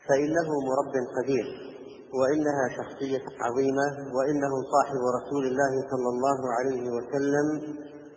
فإنه مرب قدير، وإنها شخصية عظيمة، وإنه صاحب رسول الله صلى الله عليه وسلم،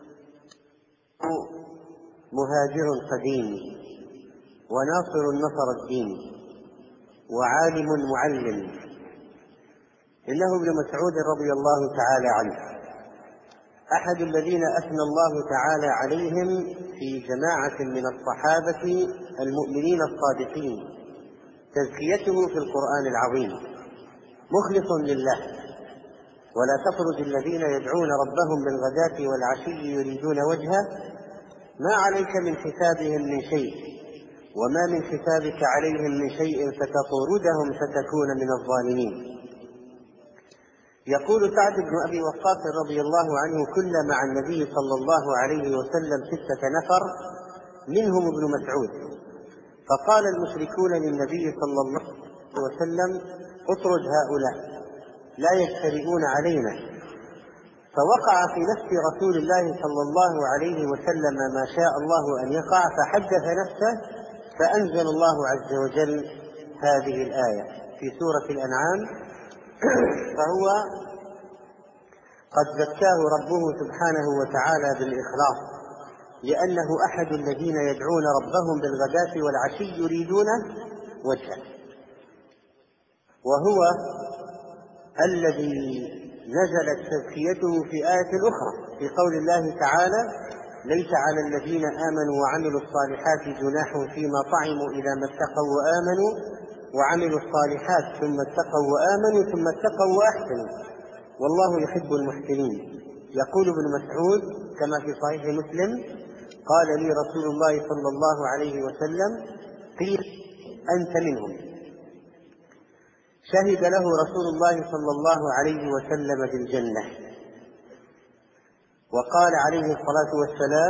مهاجر قديم وناصر نصر الدين وعالم معلم. إنه ابن مسعود رضي الله تعالى عنه، أحد الذين أثنى الله تعالى عليهم في جماعة من الصحابة المؤمنين الصادقين، تزكيته في القرآن العظيم، مخلص لله. ولا تطرد الذين يدعون ربهم بالغداة والعشي يريدون وجهه ما عليك من حسابهم من شيء، وما من حسابك عليهم من شيء فتطردهم فتكون من الظالمين. يقول سعد بن أبي وقاص رضي الله عنه: كنا مع النبي صلى الله عليه وسلم 6 نفر منهم ابن مسعود، فقال المشركون للنبي صلى الله عليه وسلم: اطرد هؤلاء لا يجترئون علينا. فوقع في نفس رسول الله صلى الله عليه وسلم ما شاء الله أن يقع، فحدث نفسه، فأنزل الله عز وجل هذه الآية في سورة الأنعام: فهو قد زكاه ربه سبحانه وتعالى بالإخلاص، لأنه أحد الذين يدعون ربهم بالغداة والعشي يريدون وجهه، وهو الذي نزلت تزكيته في آية أخرى في قول الله تعالى: ليس على الذين آمنوا وعملوا الصالحات جناح فيما طعموا إذا ما اتقوا وآمنوا وعملوا الصالحات ثم اتقوا وآمنوا ثم اتقوا وأحسنوا والله يحب المحسنين. يقول ابن مسعود كما في صحيح مسلم: قال لي رسول الله صلى الله عليه وسلم: قيل أنت منهم. شهد له رسول الله صلى الله عليه وسلم بالجنة، وقال عليه الصلاة والسلام: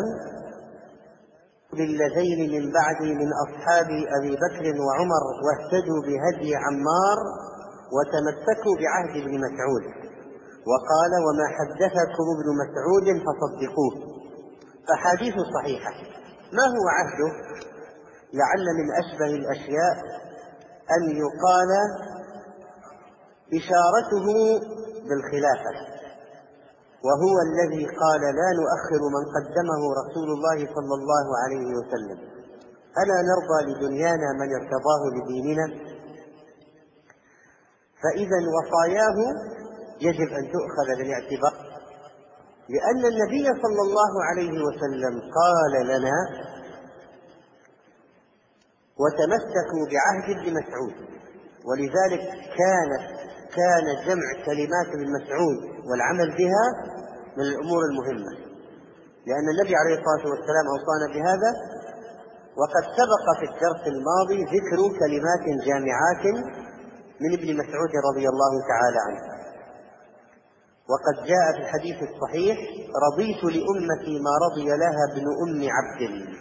للذين من بعدي من أصحاب أبي بكر وعمر واهتدوا بهدي عمار وتمسكوا بعهد ابن مسعود. وقال: وما حدثكم ابن مسعود فصدقوه. أحاديث صحيحة. ما هو عهده؟ لعل من أشبه الأشياء أن يقال إشارته بالخلافة، وهو الذي قال: لا نؤخر من قدمه رسول الله صلى الله عليه وسلم، ألا نرضى لدنيانا من ارتضاه لديننا؟ فإذا وصاياه يجب أن تؤخذ بالاعتبار، لأن النبي صلى الله عليه وسلم قال لنا: وتمسكوا بعهد ابن مسعود. ولذلك كان جمع كلمات ابن مسعود والعمل بها من الأمور المهمة، لأن النبي عليه الصلاة والسلام أوصانا بهذا. وقد سبق في الدرس الماضي ذكر كلمات جامعات من ابن مسعود رضي الله تعالى عنه. وقد جاء في الحديث الصحيح: رضيت لأمتي ما رضي لها ابن أم عبد.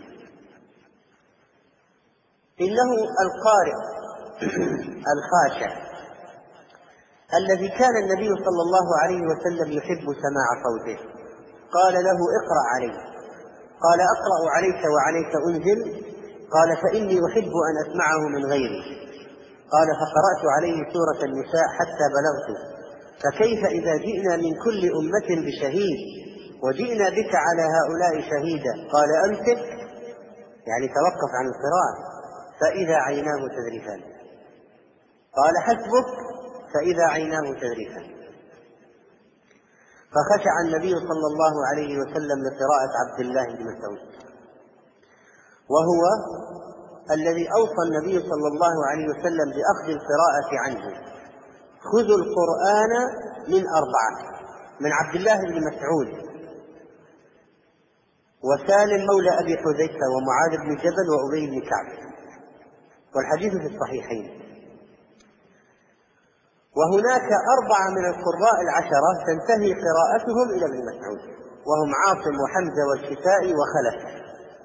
إنه القارئ الخاشع الذي كان النبي صلى الله عليه وسلم يحب سماع صوته. قال له: اقرأ علي. قال: أقرأ عليك وعليك أنزل؟ قال: فإني أحب أن أسمعه من غيري. قال: فقرأت عليه سورة النساء حتى بلغت: فكيف إذا جئنا من كل أمة بشهيد وجئنا بك على هؤلاء شهيدا؟ قال: أمسك، يعني توقف عن القراءة، فإذا عيناه تذرفان. قال: حسبك، فإذا عيناه تذرفان. فخشع النبي صلى الله عليه وسلم لقراءة عبد الله بن مسعود، وهو الذي أوصى النبي صلى الله عليه وسلم بأخذ القراءة عنه: خذوا القرآن من 4، من عبد الله بن مسعود وسالم مولى أبي حذيفة ومعاذ بن جبل وأبي بن كعب، والحديث في الصحيحين. وهناك 4 من القراء 10 تنتهي قراءتهم إلى ابن مسعود، وهم عاصم وحمزة والكسائي وخلف.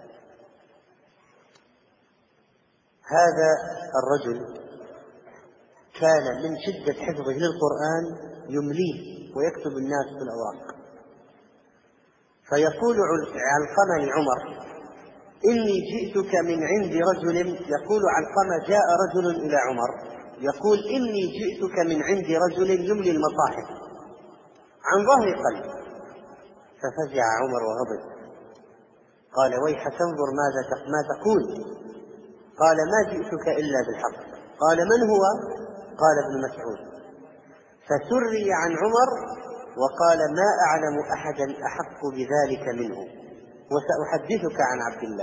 هذا الرجل كان من شدة حفظه للقرآن يمليه ويكتب الناس بالأوراق. فيقول علقمة لعمر: إني جئتك من عند رجل، يقول علقمة جاء رجل إلى عمر يقول إني جئتك من عند رجل يملي المصاحف عن ظهر قلب. ففزع عمر وغضب، قال ويحك انظر ما تقول. قال ما جئتك إلا بالحق. قال من هو؟ قال ابن مسعود. فسري عن عمر وقال ما أعلم أحدا أحق بذلك منه، وسأحدثك عن عبد الله.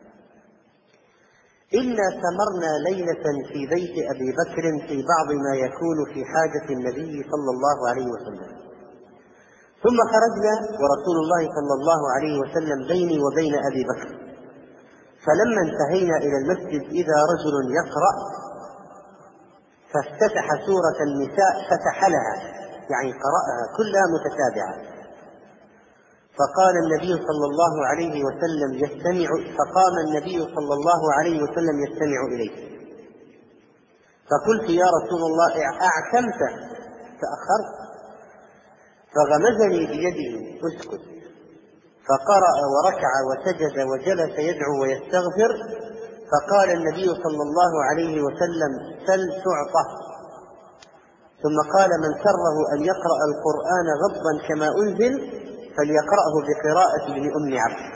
إنا سمرنا ليلة في بيت أبي بكر في بعض ما يكون في حاجة النبي صلى الله عليه وسلم، ثم خرجنا ورسول الله صلى الله عليه وسلم بيني وبين أبي بكر، فلما انتهينا إلى المسجد إذا رجل يقرأ فافتتح سورة النساء فتحلها، يعني قرأها كلها متتابعة. فقام النبي صلى الله عليه وسلم يستمع إليه. فقلت يا رسول الله أعتمت تأخرت؟ فغمزني بيده اسكت. فقرأ وركع وسجد وجلس يدعو ويستغفر. فقال النبي صلى الله عليه وسلم سل تعطى. ثم قال من سره أن يقرأ القرآن غضا كما أنزل فليقرأه بقراءة ابن أم عبد.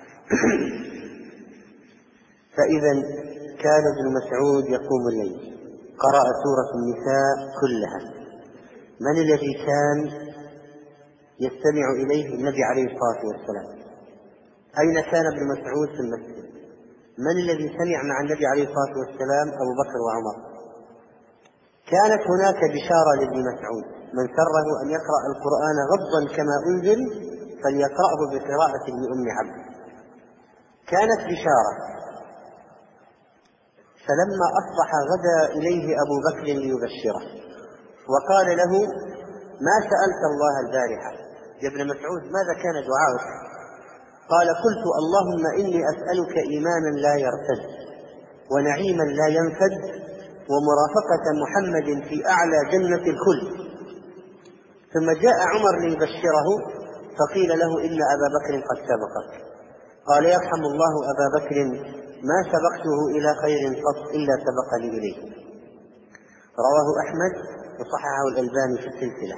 فإذا كان ابن مسعود يقوم الليل، قرأ سورة النساء كلها. من الذي كان يستمع إليه؟ النبي عليه الصلاة والسلام. أين كان ابن مسعود؟ في المسجد. من الذي سمع مع النبي عليه الصلاة والسلام؟ أبو بكر وعمر. كانت هناك بشارة لابن مسعود، من سره أن يقرأ القرآن غضا كما أنزل فليقرأه بقراءة ابن أم عبد. كانت بشارة. فلما أصبح غدا إليه أبو بكر ليبشره وقال له ما سألت الله البارحة يا ابن مسعود؟ ماذا كان دعاؤك؟ قال قلت اللهم إني أسألك إيمانا لا يرتد ونعيما لا ينفد ومرافقة محمد في أعلى جنة الخلد. ثم جاء عمر ليبشره فقيل له إن أبا بكر قد سبقك. قال يرحم الله أبا بكر ما سبقته إلى خير قط إلا سبقني إليه. رواه أحمد وصححه الألباني في السلسلة.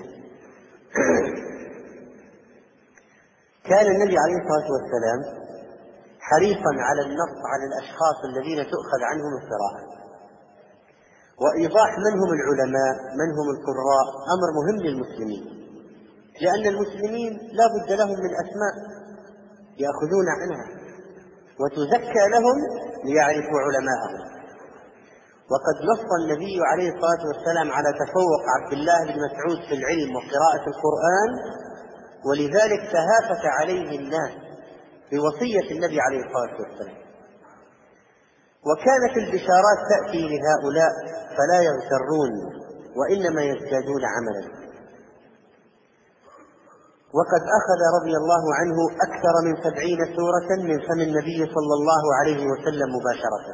كان النبي عليه الصلاة والسلام حريصا على النص على الأشخاص الذين تؤخذ عنهم القراءة، وإيضاح من هم العلماء من هم القراء أمر مهم للمسلمين، لأن المسلمين لا بد لهم من أسماء يأخذون عنها وتزكى لهم ليعرفوا علماءهم. وقد نص النبي عليه الصلاة والسلام على تفوق عبد الله بن مسعود في العلم وقراءة القرآن، ولذلك تهافت عليه الناس بوصية النبي عليه الصلاة والسلام. وكانت البشارات تأتي لهؤلاء فلا يغترون وإنما يزدادون عملا. وقد أخذ رضي الله عنه أكثر من 70 سورة من فم النبي صلى الله عليه وسلم مباشرة.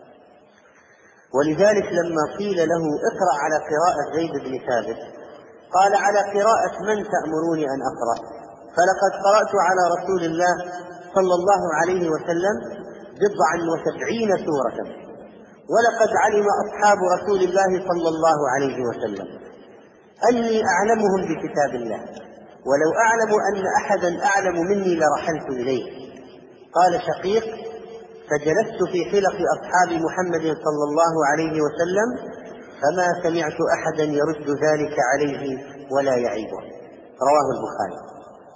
ولذلك لما قيل له اقرأ على قراءة زيد بن ثابت قال على قراءة من تأمروني أن أقرأ؟ فلقد قرأت على رسول الله صلى الله عليه وسلم 79 سورة، ولقد علم أصحاب رسول الله صلى الله عليه وسلم أني أعلمهم بكتاب الله، ولو أعلم أن أحدا أعلم مني لرحلت إليه. قال شقيق فجلست في حلق أصحاب محمد صلى الله عليه وسلم فما سمعت أحدا يرد ذلك عليه ولا يعيبه. رواه البخاري.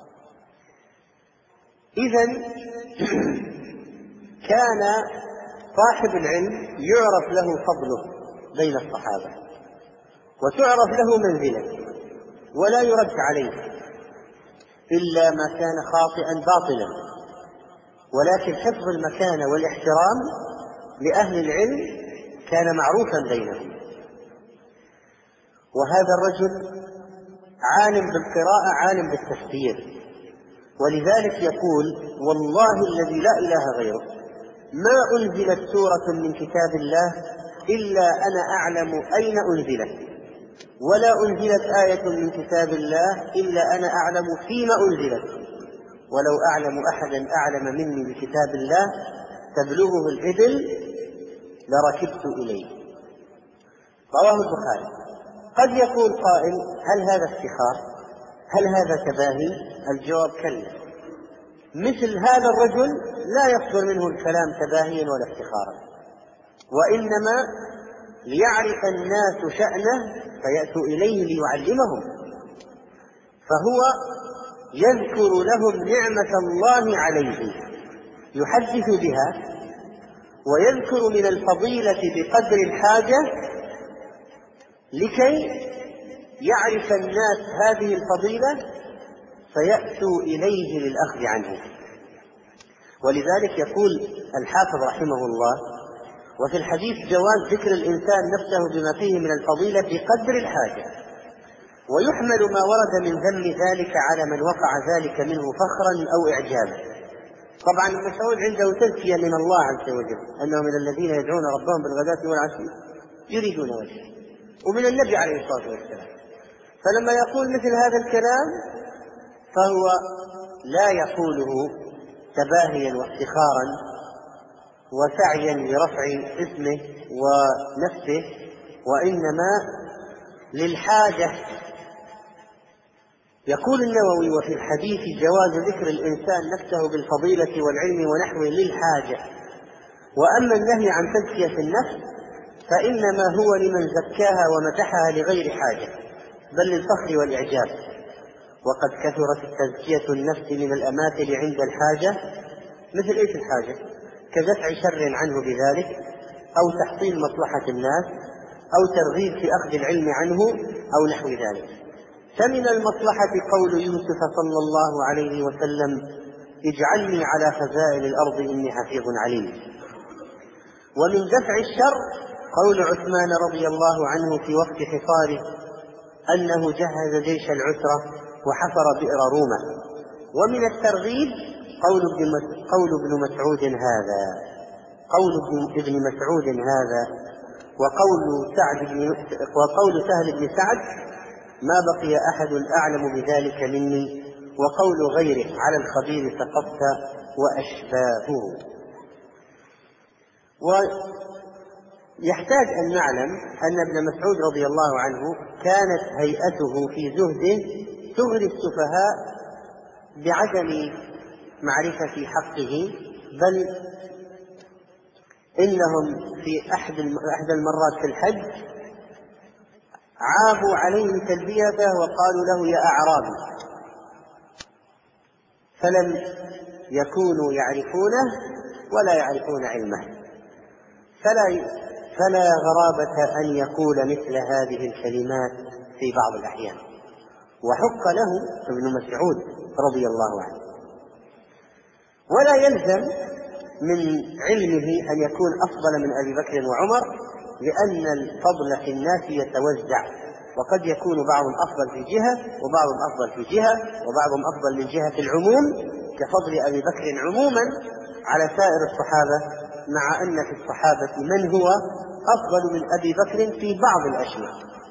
إذن كان صاحب العلم يعرف له فضله بين الصحابة وتعرف له منزلة ولا يرد عليه إلا ما كان خاطئا باطلا، ولكن حفظ المكانة والاحترام لأهل العلم كان معروفا بينهم. وهذا الرجل عالم بالقراءة عالم بالتفسير، ولذلك يقول والله الذي لا إله غيره ما أنزلت سورة من كتاب الله إلا أنا أعلم أين أنزلت، ولا أنزلت آية من كتاب الله إلا أنا أعلم فيما أنزلت، ولو أعلم أحدا أعلم مني بكتاب الله تبلغه الإبل لركبت إليه. رواه البخاري. قد يقول قائل: هل هذا افتخار؟ هل هذا تباهي؟ الجواب: كلا. مثل هذا الرجل لا يصدر منه الكلام تباهيا ولا افتخارا، وإنما ليعرف الناس شأنه فيأتوا إليه ليعلمهم، فهو يذكر لهم نعمة الله عليه يحدث بها، ويذكر من الفضيلة بقدر الحاجة لكي يعرف الناس هذه الفضيلة فيأتوا إليه للأخذ عنه. ولذلك يقول الحافظ رحمه الله: وفي الحديث جواز ذكر الإنسان نفسه بما فيه من الفضيلة بقدر الحاجة، ويحمل ما ورد من ذم ذلك على من وقع ذلك منه فخرا أو إعجابا. طبعا ابن مسعود عنده تزكية من الله عز وجل أنه من الذين يدعون ربهم بالغداة والعشي يريدون وجهه، ومن النبي عليه الصلاة والسلام. فلما يقول مثل هذا الكلام فهو لا يقوله تباهيا وافتخارا وسعيا لرفع اسمه ونفسه، وإنما للحاجة. يقول النووي: وفي الحديث جواز ذكر الإنسان نفسه بالفضيلة والعلم ونحوه للحاجة. وأما النهي عن تزكية النفس فإنما هو لمن زكاها ومدحها لغير حاجة، بل للفخر والإعجاب. وقد كثرت التزكية النفس من الأماثل عند الحاجة. مثل إيش الحاجة؟ كدفع شر عنه بذلك، أو تحصيل مصلحة الناس، أو ترغيب في أخذ العلم عنه، أو نحو ذلك. فمن المصلحة قول يوسف صلى الله عليه وسلم: اجعلني على خزائن الأرض إني حفيظ عليم. ومن دفع الشر قول عثمان رضي الله عنه في وقت حصاره أنه جهز جيش العسرة وحفر بئر رومة. ومن الترغيب قول ابن مسعود هذا وقول سهل بن سعد: ما بقي أحد أعلم بذلك مني، وقول غيره: على الخبير سقطت، وأشباهه. ويحتاج أن نعلم أن ابن مسعود رضي الله عنه كانت هيئته في زهده تغري السفهاء بعدم معرفة حقه، بل إنهم في أحد المرات في الحج عابوا عليه تلبيته وقالوا له: يا أعرابي، فلم يكونوا يعرفونه ولا يعرفون علمه، فلا غرابة أن يقول مثل هذه الكلمات في بعض الأحيان، وحق له ابن مسعود رضي الله عنه. ولا يلزم من علمه أن يكون أفضل من أبي بكر وعمر، لأن الفضل في الناس يتوزع، وقد يكون بعض أفضل في جهة وبعض أفضل في جهة وبعضهم أفضل من جهة العموم، كفضل أبي بكر عموما على سائر الصحابة، مع أن في الصحابة من هو أفضل من أبي بكر في بعض الأشياء.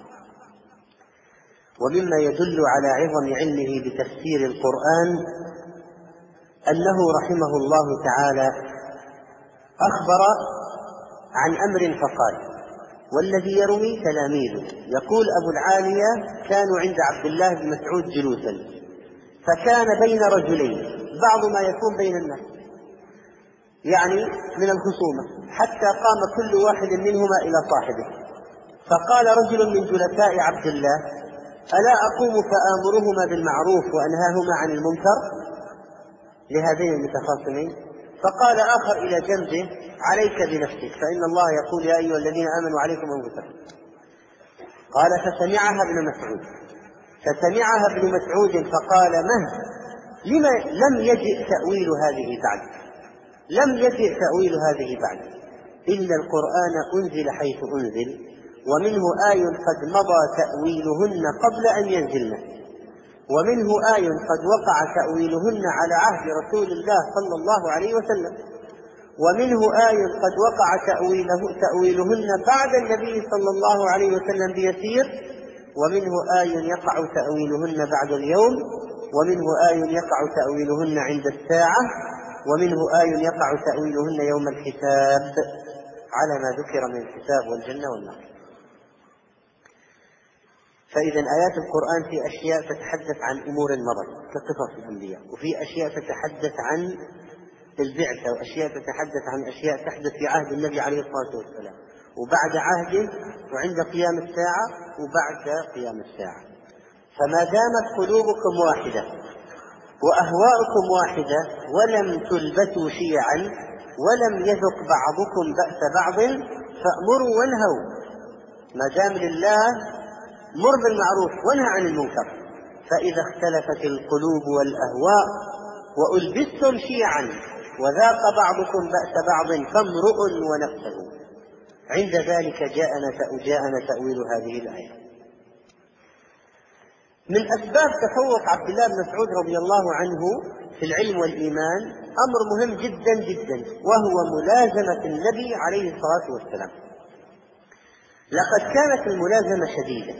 ومما يدل على عظم علمه بتفسير القرآن أنه رحمه الله تعالى أخبر عن أمر فقال: والذي يروي تلاميذه. يقول أبو العالية: كانوا عند عبد الله بن مسعود جلوسا، فكان بين رجلين، بعض ما يكون بين الناس يعني من الخصومة، حتى قام كل واحد منهما إلى صاحبه، فقال رجل من جلساء عبد الله: ألا أقوم فآمرهما بالمعروف وأنهاهما عن المنكر لهذين المتخاصمين؟ فقال آخر إلى جنبه: عليك بنفسك، فإن الله يقول: يا أيها الذين آمنوا عليكم أنفسكم. قال: فسمعها ابن مسعود فقال: لما لم يجئ تأويل هذه بعد؟ إن القرآن أنزل حيث أنزل، ومنه آي قد مضى تأويلهن قبل أن ينزلن، ومنه آي قد وقع تأويلهن على عهد رسول الله صلى الله عليه وسلم، ومنه آي قد وقع تأويلهن بعد النبي صلى الله عليه وسلم بيسير، ومنه آي يقع تأويلهن بعد اليوم، ومنه آي يقع تأويلهن عند الساعة، ومنه آي يقع تأويلهن يوم الحساب على ما ذكر من الحساب والجنة والنار. فإذا آيات القرآن في أشياء تتحدث عن أمور مضت كقصص الأنبياء، وفي أشياء تتحدث عن البعثة، وأشياء تتحدث عن أشياء تحدث في عهد النبي عليه الصلاة والسلام وبعد عهده وعند قيام الساعة وبعد قيام الساعة. فما دامت قلوبكم واحدة وأهواؤكم واحدة ولم تلبسوا شيعا ولم يذق بعضكم بأس بعض فأمروا وانهوا. ما دام لله مر بالمعروف وانهى عن المنكر. فإذا اختلفت القلوب والأهواء وألبستم شيعا وذاق بعضكم بأس بعض فامرؤ ونفسه. عند ذلك جاءنا تأويل هذه الآية. من أسباب تفوق عبد الله بن مسعود رضي الله عنه في العلم والإيمان أمر مهم جدا جدا، وهو ملازمة النبي عليه الصلاة والسلام. لقد كانت الملازمة شديدة،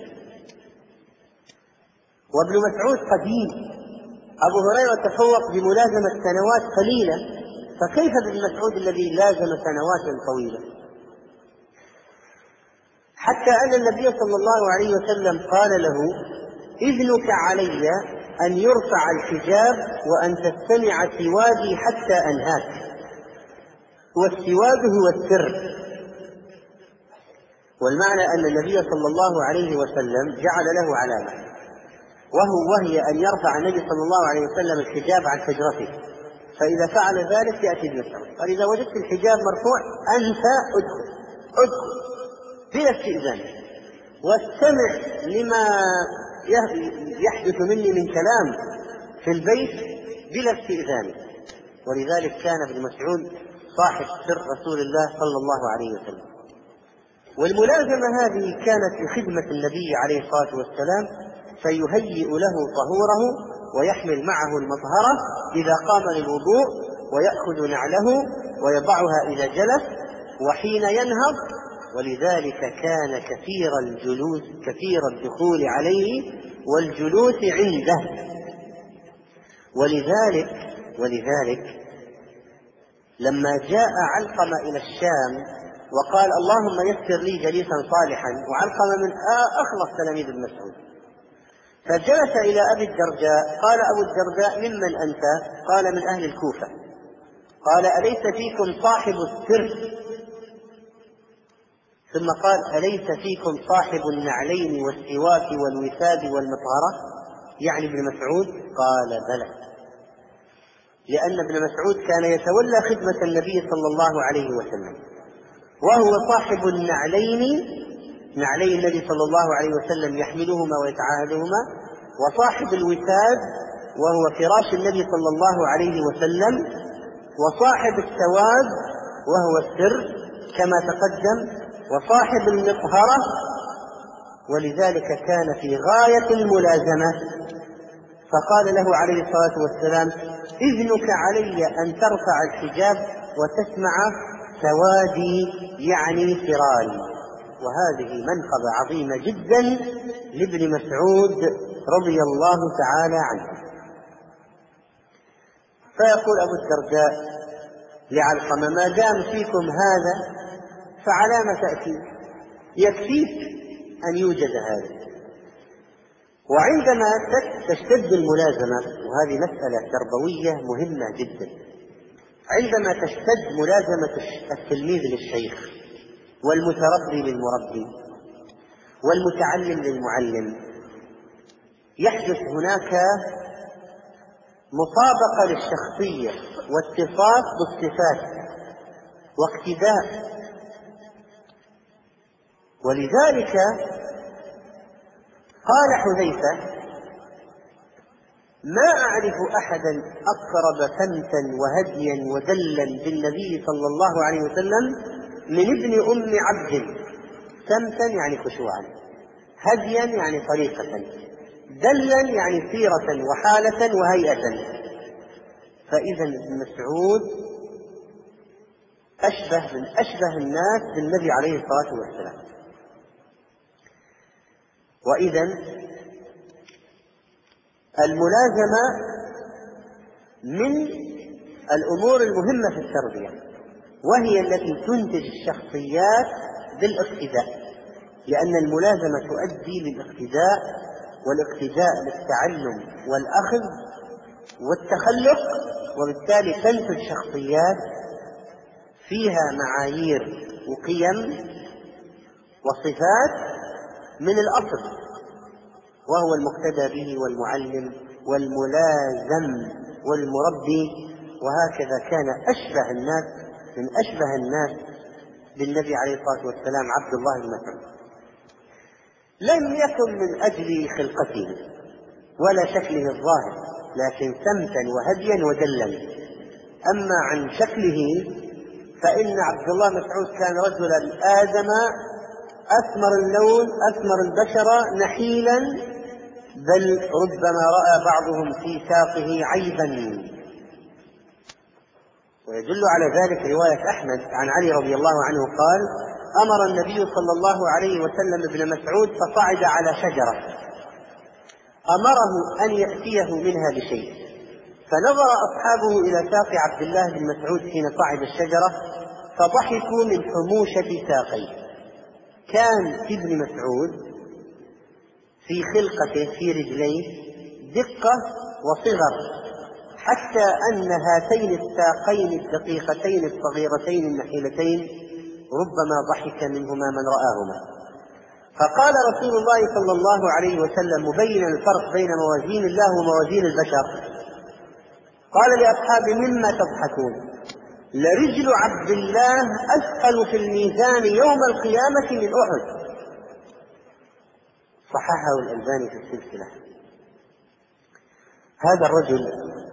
وابن مسعود قديم، أبو هريرة تفوق بملازمة سنوات قليلة، فكيف بابن مسعود الذي لازم سنوات طويلة؟ حتى أن النبي صلى الله عليه وسلم قال له: إذنك علي أن يرفع الحجاب وأن تستمع سوادي حتى أنهاك. والسواد هو السر، والمعنى أن النبي صلى الله عليه وسلم جعل له علامة، وهي أن يرفع النبي صلى الله عليه وسلم الحجاب عن حجرته، فإذا فعل ذلك يأتي بمسعود قال: إذا وجدت الحجاب مرفوع أنت ادخل بلا استئذان، واستمع لما يحدث مني من كلام في البيت بلا استئذان. ولذلك كان ابن مسعود صاحب سر رسول الله صلى الله عليه وسلم. والملازمة هذه كانت لخدمة النبي عليه الصلاة والسلام، فيهيئ له طهوره ويحمل معه المطهرة إذا قام للوضوء، ويأخذ نعله ويضعها إذا جلس وحين ينهض. ولذلك كان كثير الدخول عليه والجلوس عنده. ولذلك لما جاء علقمة إلى الشام وقال: اللهم يسر لي جليسا صالحا، وعلقمة من أخلص تلاميذ ابن مسعود، فجلس إلى أبي الدرداء، قال أبو الدرداء: ممن أنت؟ قال: من أهل الكوفة. قال: أليس فيكم صاحب السر؟ ثم قال: أليس فيكم صاحب النعلين والسواك والوساد والمطهرة؟ يعني ابن مسعود. قال: بلى، لأن ابن مسعود كان يتولى خدمة النبي صلى الله عليه وسلم، وهو صاحب النعلين، نعلي النبي صلى الله عليه وسلم يحملهما ويتعاهدهما، وصاحب الوساد وهو فراش النبي صلى الله عليه وسلم، وصاحب السواد وهو السر كما تقدم، وصاحب المطهرة. ولذلك كان في غاية الملازمة. فقال له عليه الصلاة والسلام: إذنك علي أن ترفع الحجاب وتسمع سوادي، يعني فراري. وهذه منقبة عظيمة جدا لابن مسعود رضي الله تعالى عنه. فيقول أبو الدرداء لعلقمة: ما دام فيكم هذا فعلى ما تأتي؟ يكفيك أن يوجد هذا. وعندما تشتد الملازمة، وهذه مسألة تربوية مهمة جدا، عندما تشتد ملازمة التلميذ للشيخ والمتربي للمربي والمتعلم للمعلم، يحدث هناك مطابقة للشخصية واتصاف بالصفات واقتداء. ولذلك قال حذيفة: ما أعرف أحدا أقرب سمتا وهديا ودلا بالنبي صلى الله عليه وسلم من ابن أم عبد. سمتا يعني خشوعا، هديا يعني طريقة، دلا يعني سيرة وحالة وهيئة. فإذا ابن مسعود أشبه الناس بالنبي عليه الصلاة والسلام. وإذا الملازمة من الأمور المهمة في التربية، وهي التي تنتج الشخصيات بالاقتداء، لأن الملازمة تؤدي للاقتداء، والاقتداء للتعلم والأخذ والتخلق، وبالتالي تنتج شخصيات فيها معايير وقيم وصفات من الأصل، وهو المقتدى به والمعلم والملازم والمربي. وهكذا كان من أشبه الناس بالنبي عليه الصلاة والسلام عبد الله بن مسعود، لم يكن من أجل خلقته ولا شكله الظاهر، لكن سمتا وهديا ودلا. أما عن شكله فإن عبد الله بن مسعود كان رجلا آدم، أسمر اللون، أسمر البشرة، نحيلا، بل ربما رأى بعضهم في ساقه عيبا. ويدل على ذلك رواية أحمد عن علي رضي الله عنه قال: أمر النبي صلى الله عليه وسلم ابن مسعود فصعد على شجرة، أمره أن يأتيه منها بشيء، فنظر أصحابه إلى ساق عبد الله بن مسعود حين صعد الشجرة فضحكوا من حموشة ساقيه. كان ابن مسعود في خلقته في رجليه دقة وصغر، حتى أن هاتين الساقين الدقيقتين الصغيرتين النحيلتين ربما ضحك منهما من رآهما. فقال رسول الله صلى الله عليه وسلم مبينا الفرق بين موازين الله وموازين البشر، قال لأصحابه: مما تضحكون؟ لرجل عبد الله أثقل في الميزان يوم القيامة من أحد. صححه الألباني في السلسلة. هذا الرجل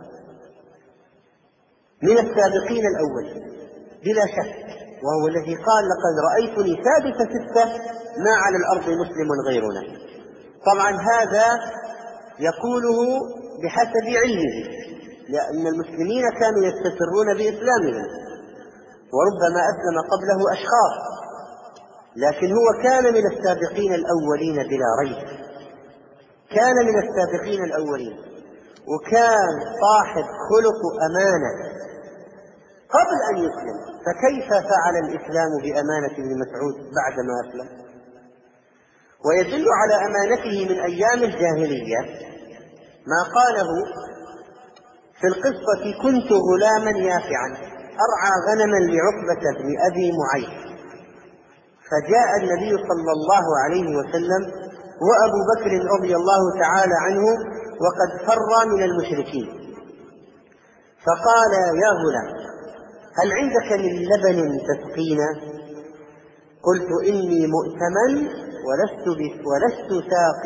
من السابقين الأول بلا شك، وهو الذي قال: لقد رأيتني سادس ستة ما على الأرض مسلم غيرنا. طبعا هذا يقوله بحسب علمه، لأن المسلمين كانوا يستسرون بإسلامهم، وربما أسلم قبله أشخاص، لكن هو كان من السابقين الأولين بلا ريب، كان من السابقين الأولين، وكان صاحب خلق أمانة قبل أن يسلم. فكيف فعل الإسلام بأمانة ابن مسعود بعدما أسلم؟ ويدل على أمانته من أيام الجاهلية ما قاله في القصة: كنت غلاما يافعا أرعى غنما لعقبة بن أبي معيط، فجاء النبي صلى الله عليه وسلم وأبو بكر رضي الله تعالى عنه وقد فر من المشركين، فقال: يا غلام، هل عندك من لبن تسقينا؟ قلت: إني مؤتمن ولست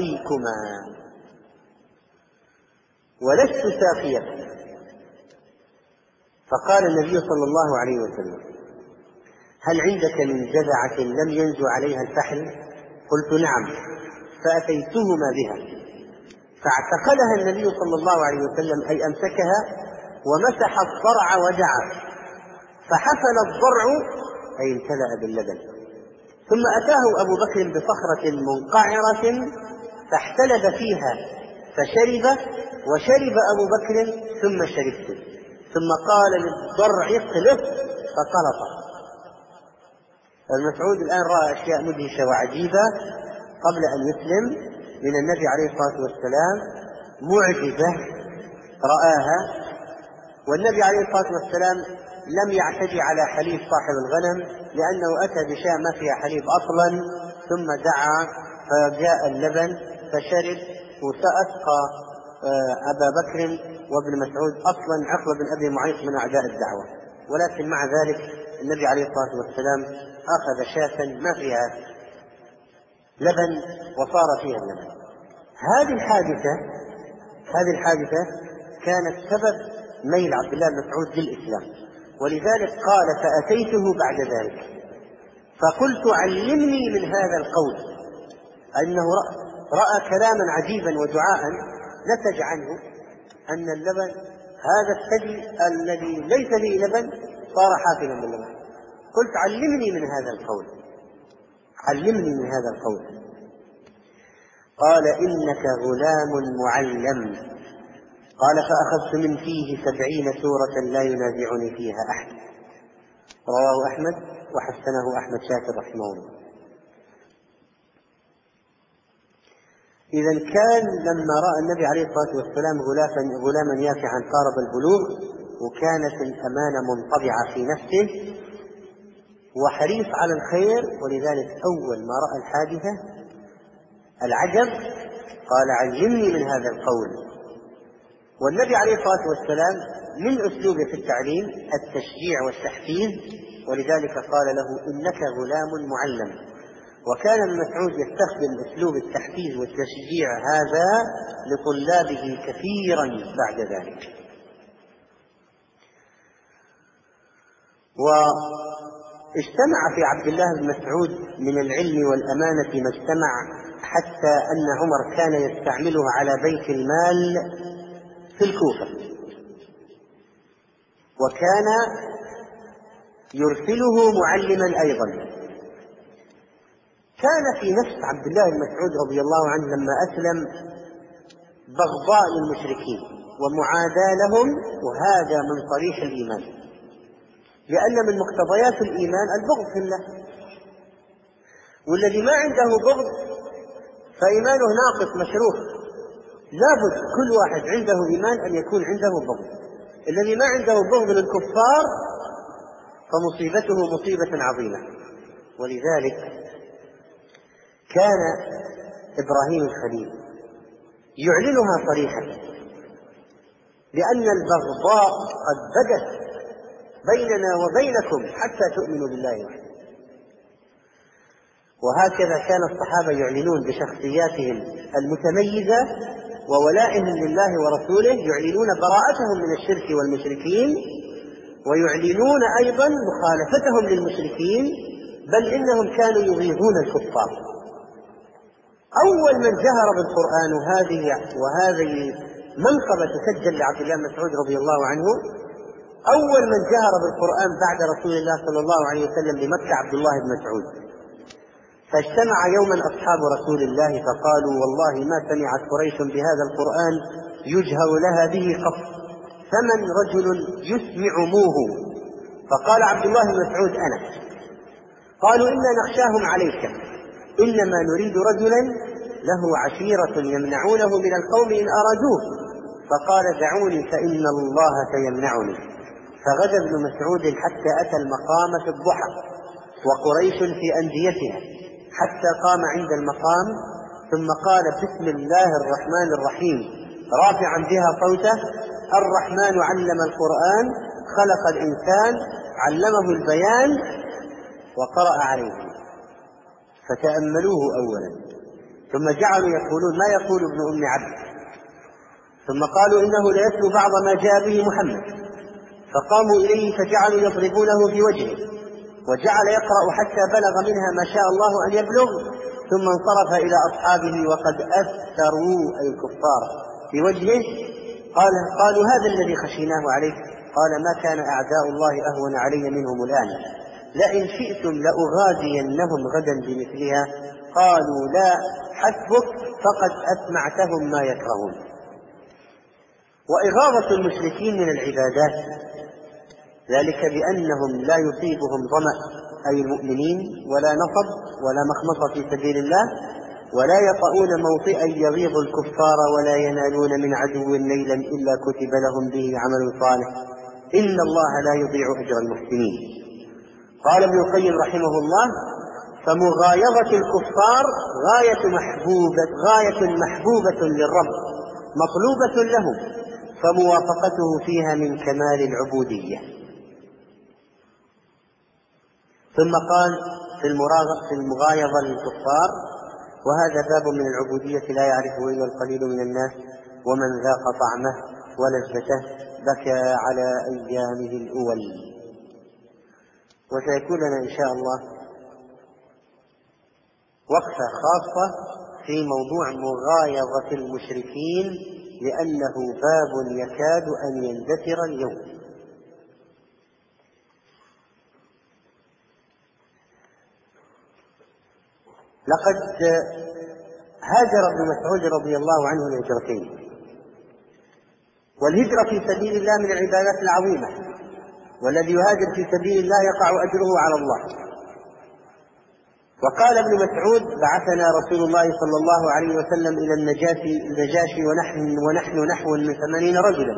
ساقيكم. فقال النبي صلى الله عليه وسلم: هل عندك من جذعة لم ينزو عليها الفحل؟ قلت: نعم. فأتيتهما بها، فاعتقلها النبي صلى الله عليه وسلم، أي أمسكها ومسح الضرع ودعا، فحفل الضرع أي امتلأ باللبن، ثم أتاه أبو بكر بصخرة منقعرة فاحتلب فيها فشرب، وشرب أبو بكر ثم شربت، ثم قال للضرع: اقلف، فطلق. المسعود الآن رأى أشياء مدهشة وعجيبة قبل أن يسلم من النبي عليه الصلاة والسلام، معجزة رآها. والنبي عليه الصلاة والسلام لم يعتدي على حليب صاحب الغنم، لأنه أتى بشاة ما فيها حليب أصلا، ثم دعا فجاء اللبن فشرب، وسأسقى أبا بكر وابن مسعود. أصلا عقبة بن أبي معيط من أعداء الدعوة، ولكن مع ذلك النبي عليه الصلاة والسلام أخذ شاة ما فيها لبن وصار فيها اللبن. هذه الحادثة كانت سبب ميل عبد الله بن مسعود للإسلام، ولذلك قال: فأتيته بعد ذلك فقلت: علمني من هذا القول. أنه رأى كلاما عجيبا ودعاء نتج عنه أن اللبن، هذا الثدي الذي ليس فيه لبن، صار حافلا باللبن. قلت: علمني من هذا القول. قال: إنك غلام معلم، قال فأخذت من فيه 70 سورة لا ينازعني فيها أحد. رواه أحمد وحسنه أحمد شاكر رحمه الله. إذا كان لما رأى النبي عليه الصلاة والسلام غلاما يافعا قارب البلوغ، وكانت الأمانة منطبعة في نفسه وحريص على الخير، ولذلك أول ما رأى الحادثة العجب قال علمني من هذا القول. والنبي عليه الصلاة والسلام من أسلوبه في التعليم التشجيع والتحفيز، ولذلك قال له إنك غلام معلم. وكان ابن مسعود يستخدم أسلوب التحفيز والتشجيع هذا لطلابه كثيرا بعد ذلك. واجتمع في عبد الله بن مسعود من العلم والأمانة ما اجتمع، حتى أن عمر كان يستعمله على بيت المال في الكوفة، وكان يرسله معلما أيضا. كان في نفس عبد الله بن مسعود رضي الله عنه لما أسلم بغضاء للمشركين ومعاداة لهم، وهذا من صريح الإيمان، لأن من مقتضيات الإيمان البغض في الله، والذي ما عنده بغض فإيمانه ناقص مشروخ. لابد كل واحد عنده إيمان أن يكون عنده بغض. الذي ما عنده بغض للكفار فمصيبته مصيبة عظيمة. ولذلك كان إبراهيم الخليل يعلنها صريحا، لأن البغضاء قد بدت بيننا وبينكم حتى تؤمنوا بالله وحده. وهكذا كان الصحابة يعلنون بشخصياتهم المتميزة وولائهم لله ورسوله، يعلنون براءتهم من الشرك والمشركين، ويعلنون أيضا مخالفتهم للمشركين، بل إنهم كانوا يغيظون الكفار. أول من جهر بالقرآن، وهذه منقبة تسجل لعبد الله بن مسعود رضي الله عنه، أول من جهر بالقرآن بعد رسول الله صلى الله عليه وسلم بمكة عبد الله بن مسعود. فاجتمع يوما أصحاب رسول الله فقالوا والله ما سمعت قريش بهذا القرآن يجهر لها به قط، فمن رجل يسمعموه؟ فقال عبد الله بن مسعود أنا. قالوا إنا نخشاهم عليك، إنما نريد رجلا له عشيرة يمنعونه من القوم إن أرادوه. فقال دعوني فإن الله سيمنعني. فغدا ابن مسعود حتى أتى المقام في الضحى وقريش في أنديتها، حتى قام عند المقام ثم قال بسم الله الرحمن الرحيم رافعا بها صوته: الرحمن علم القرآن خلق الإنسان علمه البيان، وقرأ عليه. فتأملوه أولا، ثم جعلوا يقولون ما يقول ابن أم عبد، ثم قالوا إنه ليتلو بعض ما جاء به محمد، فقاموا إليه فجعلوا يضربونه في وجهه، وجعل يقرأ حتى بلغ منها ما شاء الله أن يبلغ، ثم انصرف إلى أصحابه وقد أثروا أي الكفار في وجهه. قالوا هذا الذي خشيناه عليك. قال ما كان أعداء الله أهون علي منهم الآن، لئن شئتم لأغادينهم غدا بمثلها. قالوا لا حسبك فقد أسمعتهم ما يكرهون. وإغاظة المشركين من العبادات، ذلك بأنهم لا يصيبهم ظمأ أي المؤمنين ولا نصب ولا مخمصة في سبيل الله، ولا يطؤون موطئا يغيظ الكفار، ولا ينالون من عدو نيلا إلا كتب لهم به عمل صالح، إن الله لا يضيع أجر المحسنين. قال ابن القيم رحمه الله: فمغايظة الكفار غاية محبوبة للرب مطلوبة لهم، فموافقته فيها من كمال العبودية. ثم قال في المغايظة للكفار: وهذا باب من العبودية لا يعرفه إلا القليل من الناس، ومن ذاق طعمه ولذته بكى على أيامه الأول. وسيكون لنا إن شاء الله وقفة خاصة في موضوع مغايظة المشركين، لأنه باب يكاد أن يندثر اليوم. لقد هاجر ابن مسعود رضي الله عنه الهجرتين، والهجرة في سبيل الله من العبادات العظيمة، والذي يهاجر في سبيل الله يقع أجره على الله. وقال ابن مسعود: بعثنا رسول الله صلى الله عليه وسلم إلى النجاشي ونحن نحو من 80 رجلا.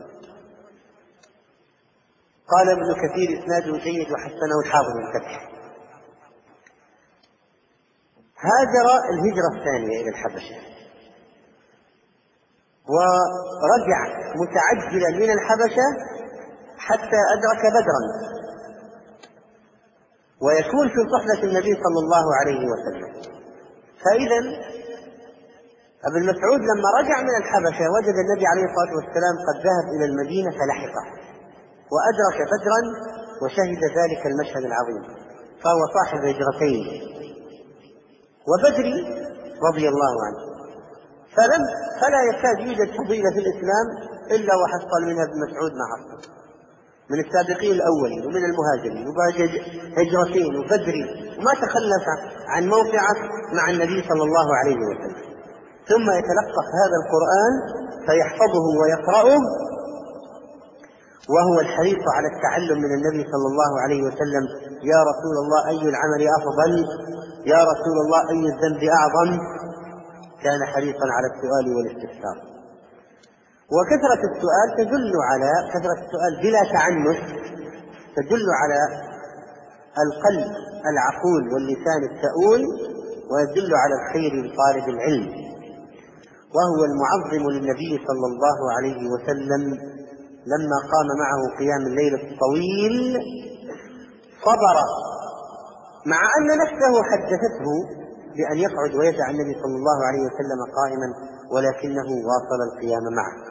قال ابن كثير: إسناده جيد وحسنه الحافظ الفتح. هاجر الهجرة الثانية إلى الحبشة، ورجع متعجلا من الحبشة حتى أدرك بدرا، ويكون في صحبة النبي صلى الله عليه وسلم. فإذا ابن مسعود لما رجع من الحبشة وجد النبي عليه الصلاة والسلام قد ذهب إلى المدينة فلحقه وأدرك بدرا وشهد ذلك المشهد العظيم، فهو صاحب هجرتين وبدري رضي الله عنه. فلا يكاد يوجد فضيلة في الإسلام إلا وحصل منها ابن مسعود ما حصل من السابقين الأولين ومن المهاجرين، هجرتين وبدري، وما تخلف عن موقعه مع النبي صلى الله عليه وسلم. ثم يتلقف هذا القرآن فيحفظه ويقرأه وهو الحريص على التعلم من النبي صلى الله عليه وسلم: يا رسول الله أي العمل أفضل؟ يا رسول الله أي الذنب أعظم؟ كان حريصا على السؤال والاستفسار. وكثرة السؤال تدل على كثرة السؤال بلا تعنت تدل على القلب العقول واللسان السؤول، ويدل على الخير لطالب العلم. وهو المعظم للنبي صلى الله عليه وسلم لما قام معه قيام الليل الطويل صبر، مع أن نفسه حدثته بأن يقعد ويدع النبي صلى الله عليه وسلم قائما، ولكنه واصل القيام معه.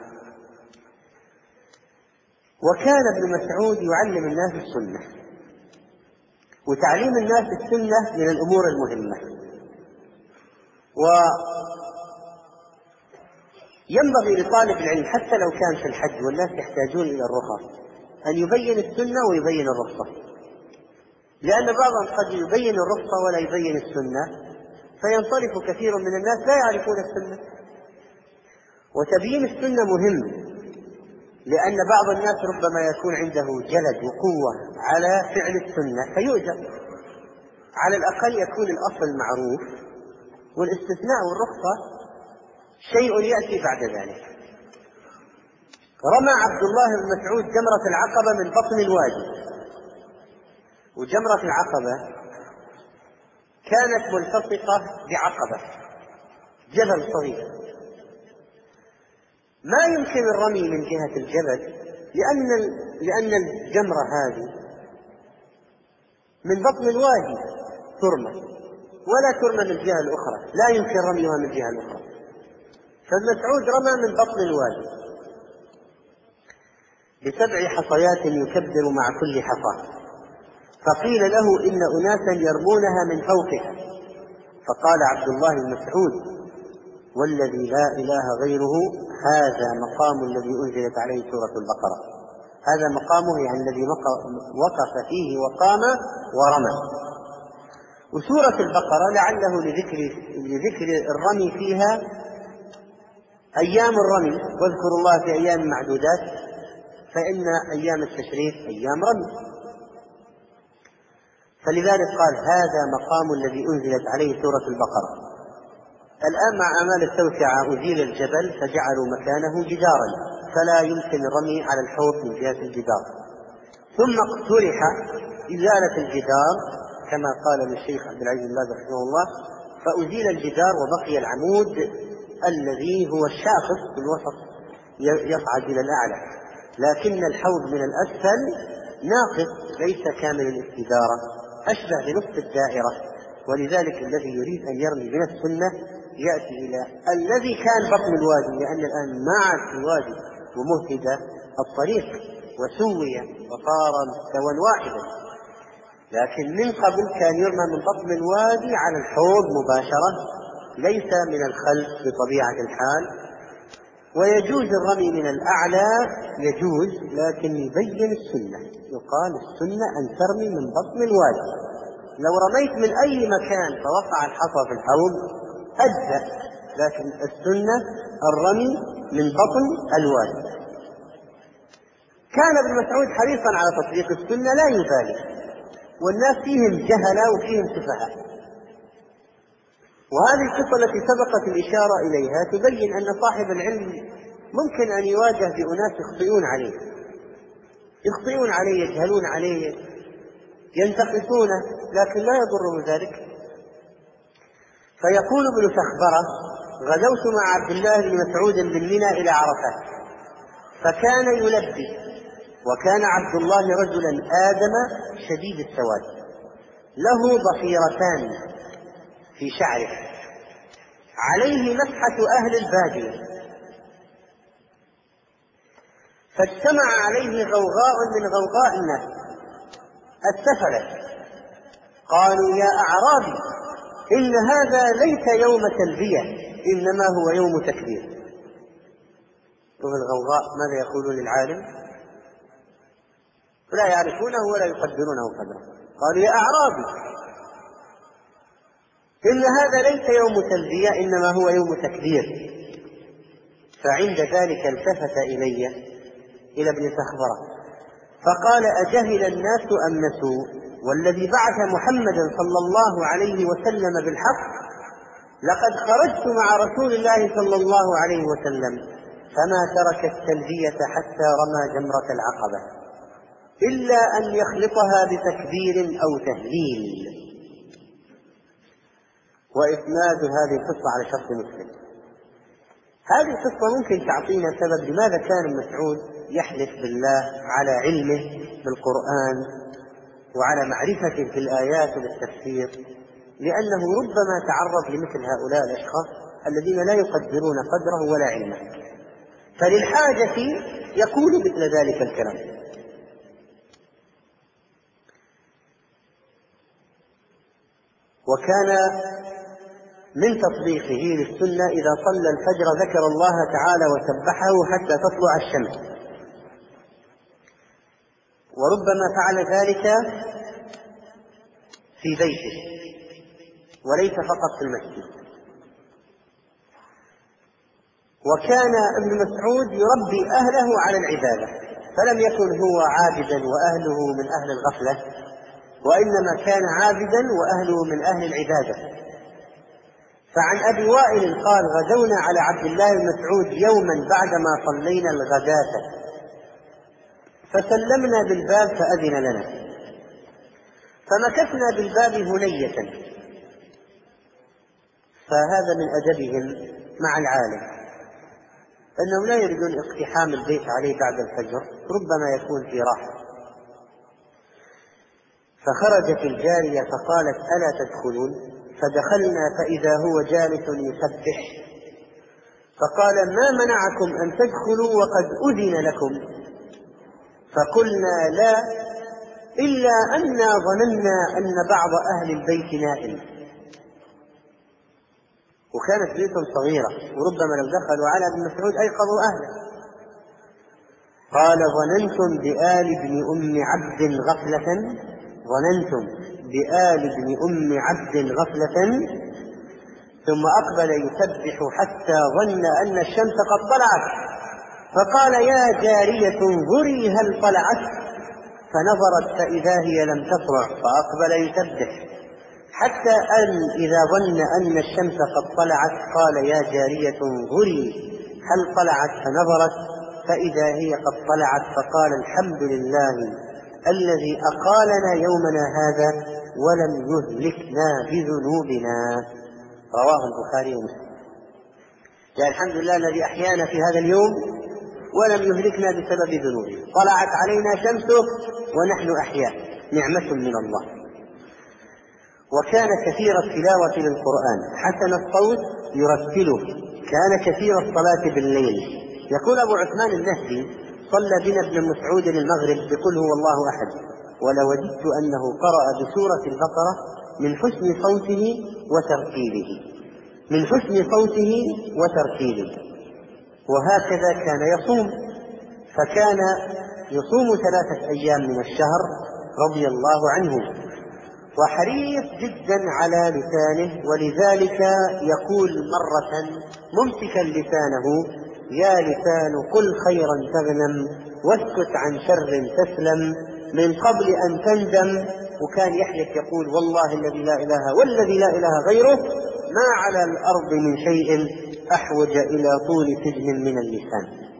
وكان ابن مسعود يعلم الناس السنة، وتعليم الناس السنة من الأمور المهمة. وينبغي لطالب العلم حتى لو كان في الحج والناس يحتاجون إلى الرخص أن يبين السنة ويبين الرخصة، لأن بعضهم قد يبين الرخصة ولا يبين السنة، فينصرف كثير من الناس لا يعرفون السنة. وتبيين السنة مهم، لأن بعض الناس ربما يكون عنده جلد وقوة على فعل السنة فيؤجر، على الأقل يكون الأصل معروف، والاستثناء والرخصة شيء يأتي بعد ذلك. رمى عبد الله بن مسعود جمرة العقبة من بطن الوادي، وجمرة العقبة كانت ملتصقة بعقبة جبل صغير، ما يمكن الرمي من جهة الجبل لأن الجمرة هذه من بطن الوادي ترمى، ولا ترمى من الجهة الأخرى، لا يمكن رميها من الجهة الأخرى. فالمسعود رمى من بطن الوادي ب7 حصيات يكبر مع كل حصاة، فقيل له: إن أناسا يرمونها من فوقها. فقال عبد الله بن مسعود: والذي لا إله غيره هذا مقام الذي أنزلت عليه سورة البقرة. هذا مقامه يعني الذي وقف فيه وقام ورمى. وسورة البقرة لعله لذكر الرمي فيها أيام الرمي: واذكروا الله في أيام معدودات، فإن أيام التشريق أيام رمي. فلذلك قال: هذا مقام الذي أنزلت عليه سورة البقرة. الآن مع أعمال التوسعة أزيل الجبل فجعلوا مكانه جدارا، فلا يمكن الرمي على الحوض من جهة الجدار. ثم اقترح إزالة الجدار كما قال الشيخ عبد العزيز بن باز رحمه الله، فأزيل الجدار وبقي العمود الذي هو الشاخص في الوسط يصعد إلى الأعلى، لكن الحوض من الأسفل ناقص ليس كامل الاستدارة، أشبه بنصف الدائرة. ولذلك الذي يريد أن يرمي من السنة يأتي إلى الذي كان بطن الوادي، لأن الآن ما عاد في الوادي ومهد الطريق وسوي وصار مستوى واحدا، لكن من قبل كان يرمى من بطن الوادي على الحوض مباشرة ليس من الخلف بطبيعة الحال. ويجوز الرمي من الأعلى يجوز، لكن يبين السنة، يقال السنة أن ترمي من بطن الوادي. لو رميت من أي مكان فوقع الحصى في الحوض أجزأ، لكن السنة الرمي من بطن الوادي. كان ابن مسعود حريصا على تطبيق السنة لا يبالي، والناس فيهم جهلة وفيهم سفهاء. وهذه القصة التي سبقت الإشارة إليها تبين أن صاحب العلم ممكن أن يواجه بأناس يخطئون عليه يجهلون عليه ينتقصونه، لكن لا يضره ذلك. فيقول ابن سخبرة: غدوت مع عبد الله بن مسعود من منى إلى عرفات، فكان يلبي، وكان عبد الله رجلا آدم شديد السواد، له ضفيرتان في شعره، عليه مسحة أهل البادية، فاجتمع عليه غوغاء من غوغاء الناس السفلة، قالوا: يا أعرابي، إن هذا ليس يوم تلبية، إنما هو يوم تكبير. شوف الغوغاء ماذا يقولون للعالم؟ لا يعرفونه ولا يقدرونه قدره. قالوا: يا أعرابي، إن هذا ليس يوم تلبية، إنما هو يوم تكبير. فعند ذلك التفت إلى ابن سخبرة فقال: أجهل الناس أم نسوا؟ والذي بعث محمدا صلى الله عليه وسلم بالحق لقد خرجت مع رسول الله صلى الله عليه وسلم فما ترك التلبية حتى رمى جمرة العقبة إلا أن يخلطها بتكبير أو تهليل. وإسناد هذه القصة على شرط مسلم. هذه القصة ممكن تعطينا سبب لماذا كان مسعود يحلف بالله على علمه بالقرآن وعلى معرفته في الآيات وبالتفسير، لأنه ربما تعرض لمثل هؤلاء الأشخاص الذين لا يقدرون قدره ولا علمه، فللحاجة يقول مثل ذلك الكلام. وكان من تطبيقه للسنة إذا صلى الفجر ذكر الله تعالى وسبحه حتى تطلع الشمس، وربما فعل ذلك في بيته وليس فقط في المسجد. وكان ابن مسعود يربي أهله على العبادة، فلم يكن هو عابدا وأهله من أهل الغفلة، وإنما كان عابدا وأهله من أهل العبادة. فعن أبي وائل قال: غدونا على عبد الله بن مسعود يوما بعدما صلينا الغداة، فسلمنا بالباب فأذن لنا، فمكثنا بالباب هنية. فهذا من أدبهم مع العالم، أنهم لا يريدون اقتحام البيت عليه بعد الفجر، ربما يكون في راحة. فخرجت الجارية فقالت: ألا تدخلون؟ فدخلنا فإذا هو جالس يسبح، فقال: ما منعكم أن تدخلوا وقد أذن لكم؟ فقلنا: لا، إلا أننا ظننا أن بعض أهل البيت نائم. وكانت بيوتهم صغيرة، وربما لو دخلوا على ابن مسعود أيقظوا أهله. قال: ظننتم بآل ابن أم عبد غفلة، ثم أقبل يسبح حتى ظن أن الشمس قد طلعت، فقال: يا جارية انظري هل طلعت؟ فنظرت فإذا هي لم تطلع، فأقبل يسبح حتى أن إذا ظن أن الشمس قد طلعت قال: يا جارية انظري هل طلعت؟ فنظرت فإذا هي قد طلعت، فقال: الحمد لله الذي أقالنا يومنا هذا ولم يهلكنا بذنوبنا. رواه البخاري ومسلم. يعني الحمد لله الذي أحيانا في هذا اليوم ولم يهلكنا بسبب ذنوبنا، طلعت علينا شمسه ونحن أحياء، نعمة من الله. وكان كثير التلاوة للقرآن، حسن الصوت يرتله، كان كثير الصلاة بالليل. يقول أبو عثمان النهدي: صلى بنا ابن مسعود المغرب بقل هو الله أحد، ولوددت أنه قرأ بسورة البقرة من حسن صوته وترتيله. وهكذا كان يصوم، فكان يصوم 3 أيام من الشهر رضي الله عنه، وحريص جدا على لسانه. ولذلك يقول مرة ممسكا لسانه: يا لسان قل خيرا تغنم واسكت عن شر تسلم من قبل أن تندم. وكان يحلف يقول والله الذي لا إله والذي لا إله غيره ما على الأرض من شيء أحوج إلى طول سجن من اللسان.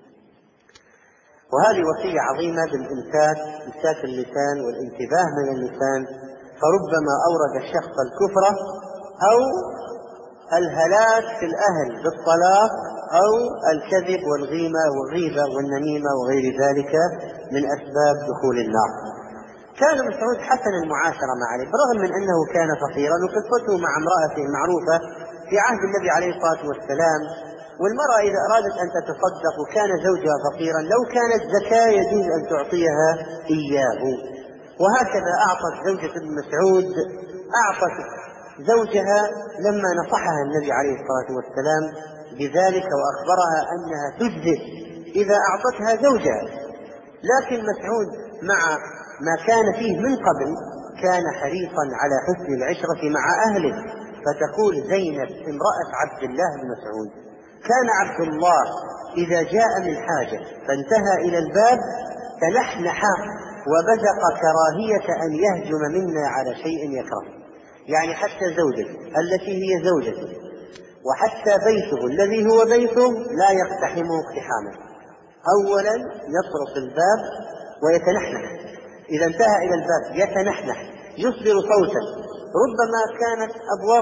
وهذه وصية عظيمة بالإمساك اللسان والانتباه من اللسان، فربما أورد الشخص الكفر أو الهلاك في الأهل بالطلاق أو الكذب والغيبة والنميمة وغير ذلك من أسباب دخول النار. كان ابن مسعود حسن المعاشرة مع علي برغم من أنه كان فقيرا، وقصته مع امرأته معروفة في عهد النبي عليه الصلاة والسلام. والمرأة إذا أرادت أن تتصدق وكان زوجها فقيرا لو كانت زكاة يجوز أن تعطيها إياه. وهكذا أعطت زوجة ابن مسعود أعطت زوجها لما نصحها النبي عليه الصلاة والسلام بذلك وأخبرها أنها تجزئ إذا أعطتها زوجها. لكن مسعود مع ما كان فيه من قبل كان حريصا على حسن العشرة مع أهله. فتقول زينب امرأة عبد الله بن مسعود: كان عبد الله إذا جاء من حاجة فانتهى إلى الباب تنحنح وبزق كراهية أن يهجم منا على شيء يكره. يعني حتى زوجته التي هي زوجته وحتى بيته الذي هو بيته لا يقتحمه اقتحاما. أولا يطرق الباب ويتنحنح، إذا انتهى إلى الباب يتنحنح يصدر صوتا. ربما كانت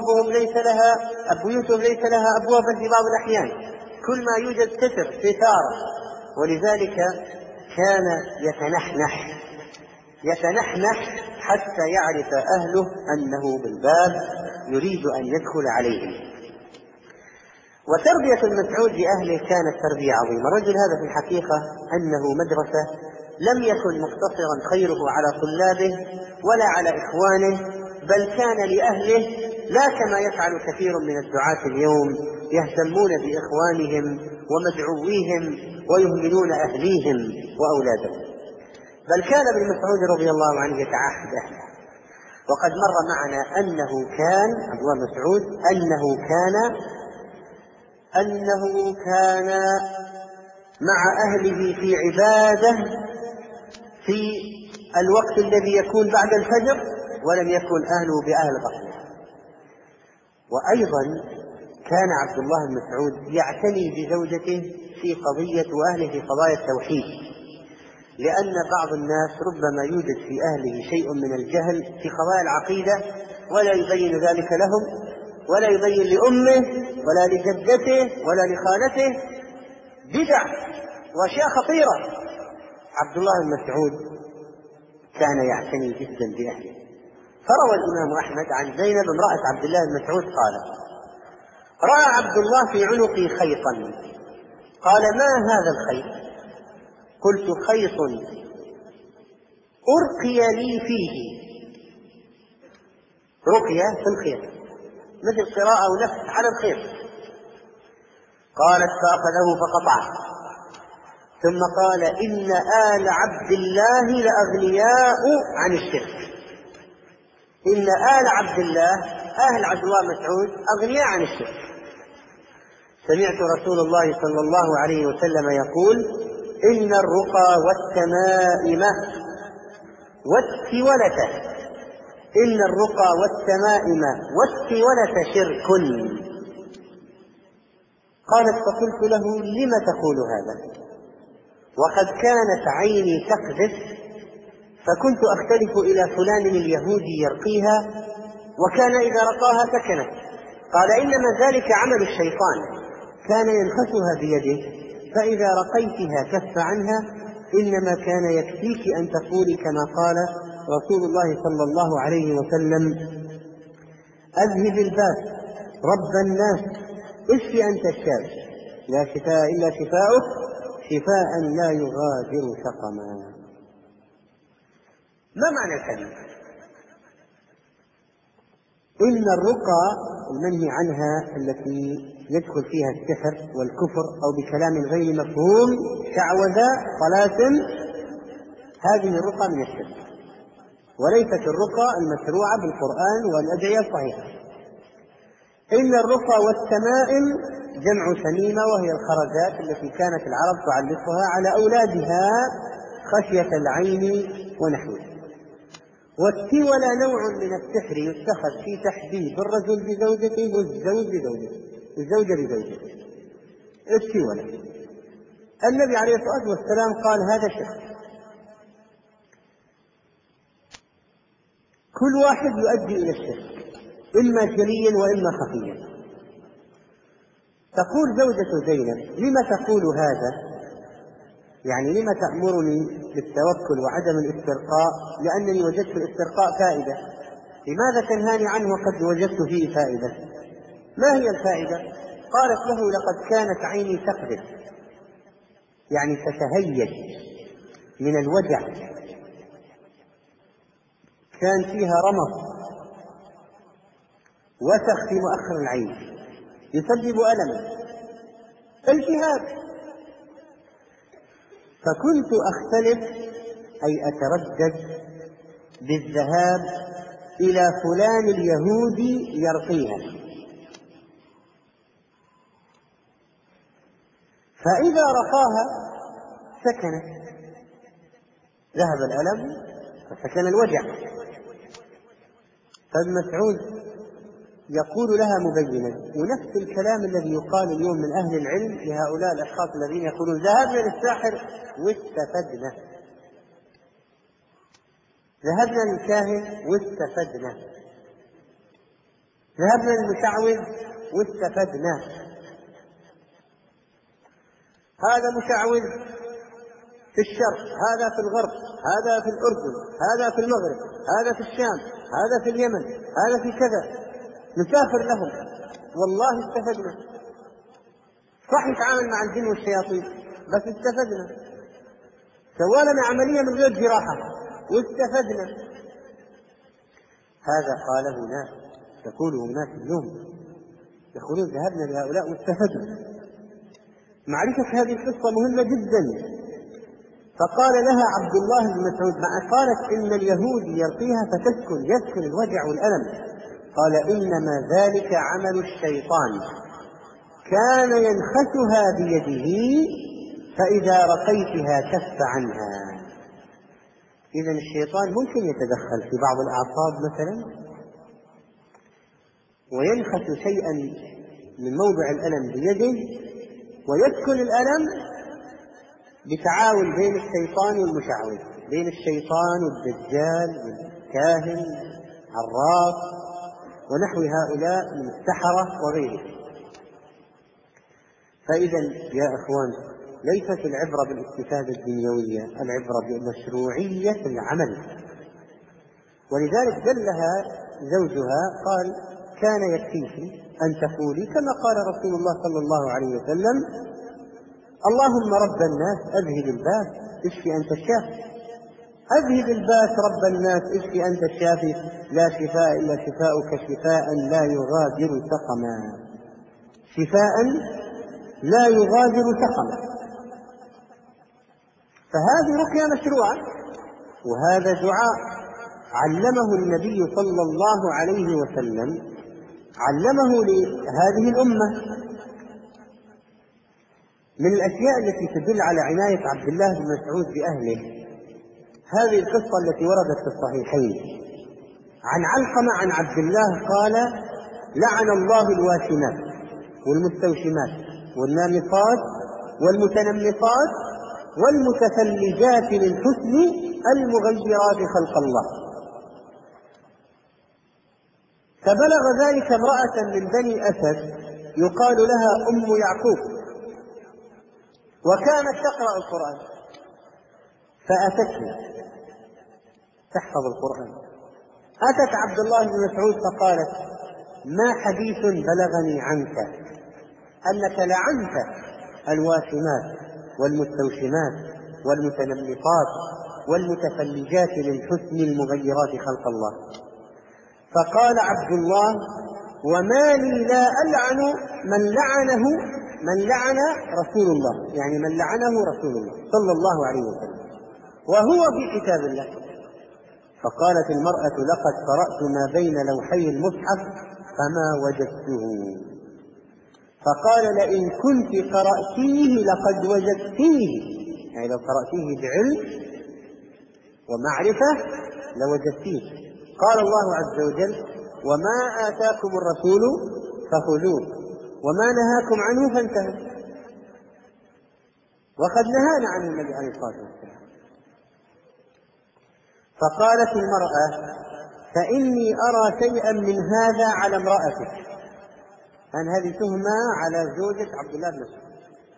بيوتهم ليس لها أبوابا في بعض الأحيان، كل ما يوجد ستارة، ولذلك كان يتنحنح حتى يعرف أهله أنه بالباب يريد أن يدخل عليهم. وتربية المسعود لأهله كانت تربية عظيمة. الرجل هذا في الحقيقة أنه مدرسة، لم يكن مقتصرا خيره على طلابه ولا على إخوانه، بل كان لأهله لا كما يفعل كثير من الدعاة اليوم يهتمون بإخوانهم ومدعويهم ويهملون أهليهم وأولادهم، بل كان ابن مسعود رضي الله عنه يتعهد أهله. وقد مر معنا أنه كان عبد الله بن مسعود أنه كان مع أهله في عبادة في الوقت الذي يكون بعد الفجر ولم يكن أهله بأهل غفلة. وأيضا كان عبد الله بن مسعود يعتني بزوجته في قضية وأهله في قضايا التوحيد، لأن بعض الناس ربما يوجد في أهله شيء من الجهل في قضايا العقيدة ولا يبين ذلك لهم ولا يبين لأمه ولا لجدته ولا لخالته، بدع وأشياء خطيرة. عبد الله بن مسعود كان يعتني جدا بأهله. فروى الإمام أحمد عن زينب امرأة عبد الله بن مسعود قالت: رأى عبد الله في عنقي خيطا، قال: ما هذا الخيط؟ قلت: خيط أرقي لي فيه. رقية في الخيط مثل قراءة أو نفس على الخيط. قالت: فأخذه فقطعه، ثم قال: إن آل عبد الله لأغنياء عن الشرك. إن آل عبد الله أهل عبد الله مسعود أغنياء عن الشرك. سمعت رسول الله صلى الله عليه وسلم يقول: إن الرقى والتمائم والتولة شرك. قالت: فقلت له: لم تقول هذا؟ وقد كانت عيني تقذف، فكنت أختلف إلى فلان اليهودي يرقيها، وكان إذا رقاها سكنت. قال: إنما ذلك عمل الشيطان، كان ينخسها بيده، فإذا رقيتها كف عنها، إنما كان يكفيك أن تقولي كما قال رسول الله صلى الله عليه وسلم: أذهب الباس رب الناس اشف أنت الشافي لا شفاء إلا شفاؤك شفاء لا يغادر سقما. ما معنى الكلمة؟ إن الرقى المنهي عنها التي يدخل فيها السحر والكفر أو بكلام غير مفهوم شعوذة طلاسم، هذه الرقى من الشرك، وليست الرقى المشروعة بالقرآن والأدعية الصحيحة. إن الرقى والتمائم جمع شميمة، وهي الخرزات التي كانت العرب تعلقها على أولادها خشية العين ونحوه. والتولى نوع من السحر يتخذ في تحبيب الرجل بزوجته والزوج بزوجته، الزوجة بزوجته. التولى النبي عليه الصلاة والسلام قال هذا شرك، كل واحد يؤدي إلى الشرك، إما جليا وإما خفيا. تقول زوجة زينب: لما تقول هذا؟ يعني لما تأمرني بالتوكل وعدم الاسترقاء؟ لأنني وجدت الاسترقاء فائدة. لماذا تنهاني عنه وقد وجدت فيه فائدة؟ ما هي الفائدة؟ قالت له: لقد كانت عيني تقذف، يعني تتهيج من الوجع، كان فيها رمق وسخ في مؤخر العين يسبب ألما، التهاب. فكنت أختلف أي أتردد بالذهاب إلى فلان اليهودي يرقيها، فإذا رقاها سكنت، ذهب الألم وسكن الوجع. فابن مسعود يقول لها مبينا، ونفس الكلام الذي يقال اليوم من أهل العلم لهؤلاء الأشخاص الذين يقولون ذهبنا للساحر واستفدنا، ذهبنا للكاهن واستفدنا، ذهبنا للمشعوذ واستفدنا. هذا مشعوذ في الشرق، هذا في الغرب، هذا في الأردن، هذا في المغرب، هذا في الشام، هذا في اليمن، هذا في كذا، نسافر لهم، والله استفدنا. صح يتعامل مع الجن والشياطين بس استفدنا، سوى لنا عملية من غير جراحة واستفدنا. هذا قاله ناس، يقوله ناس اليوم، يقولون ذهبنا لهؤلاء واستفدنا. معرفة هذه القصة مهمة جدا. فقال لها عبد الله بن مسعود: قالت إن اليهود يرقيها يسكن الوجع والألم. قال: إنما ذلك عمل الشيطان، كان ينخسها بيده، فإذا رقيتها كف عنها. إذن الشيطان ممكن يتدخل في بعض الأعصاب مثلا وينخس شيئا من موضع الألم بيده ويسكن الألم بتعاون بين الشيطان والمشعوذ، بين الشيطان والدجال والكاهن الراق ونحو هؤلاء من السحرة وغيره. فإذا يا إخوان، ليست العبرة بالاستفادة الدنيوية، العبرة بمشروعية العمل. ولذلك دلها زوجها قال: كان يكفيك أن تقولي كما قال رسول الله صلى الله عليه وسلم: اللهم رب الناس أذهب الباس اشفي أنت الشافي، أذهب الباس رب الناس اشفي أنت الشافي، لا شفاء إلا شفاؤك شفاء لا يغادر سقما، شفاء لا يغادر سقما. فهذه رقية مشروعة، وهذا دعاء علمه النبي صلى الله عليه وسلم، علمه لهذه الأمة. من الأشياء التي تدل على عناية عبد الله بن مسعود بأهله هذه القصة التي وردت في الصحيحين عن علقمة عن عبد الله قال: لعن الله الواشمات والمستوشمات والنامصات والمتنمصات والمتفلجات للحسن المغيرات خلق الله. فبلغ ذلك امرأة من بني أسد يقال لها أم يعقوب، وكانت تقرأ القرآن، فأتته تحفظ القرآن، أتت عبد الله بن مسعود فقالت: ما حديث بلغني عنك أنك لعنت الواشمات والمستوشمات والمتنمصات والمتفلجات للحسن المغيرات خلق الله. فقال عبد الله: وما لي لا ألعن من لعن رسول الله، يعني من لعنه رسول الله صلى الله عليه وسلم وهو في كتاب الله. فقالت المرأة: لقد قرأت ما بين لوحي المصحف فما وجدته. فقال لئن كنت قرأتيه لقد وجدتيه، يعني لو قرأتيه بعلم ومعرفة لوجدتيه. قال الله عز وجل وما آتاكم الرسول فخذوه وما نهاكم عنه فانتهوا، وقد نهانا عنه النبي عليه الصلاة والسلام. فقالت المرأة فإني أرى شيئا من هذا على امرأتك، أن هذه تهمة على زوجة عبد الله بن مسعود.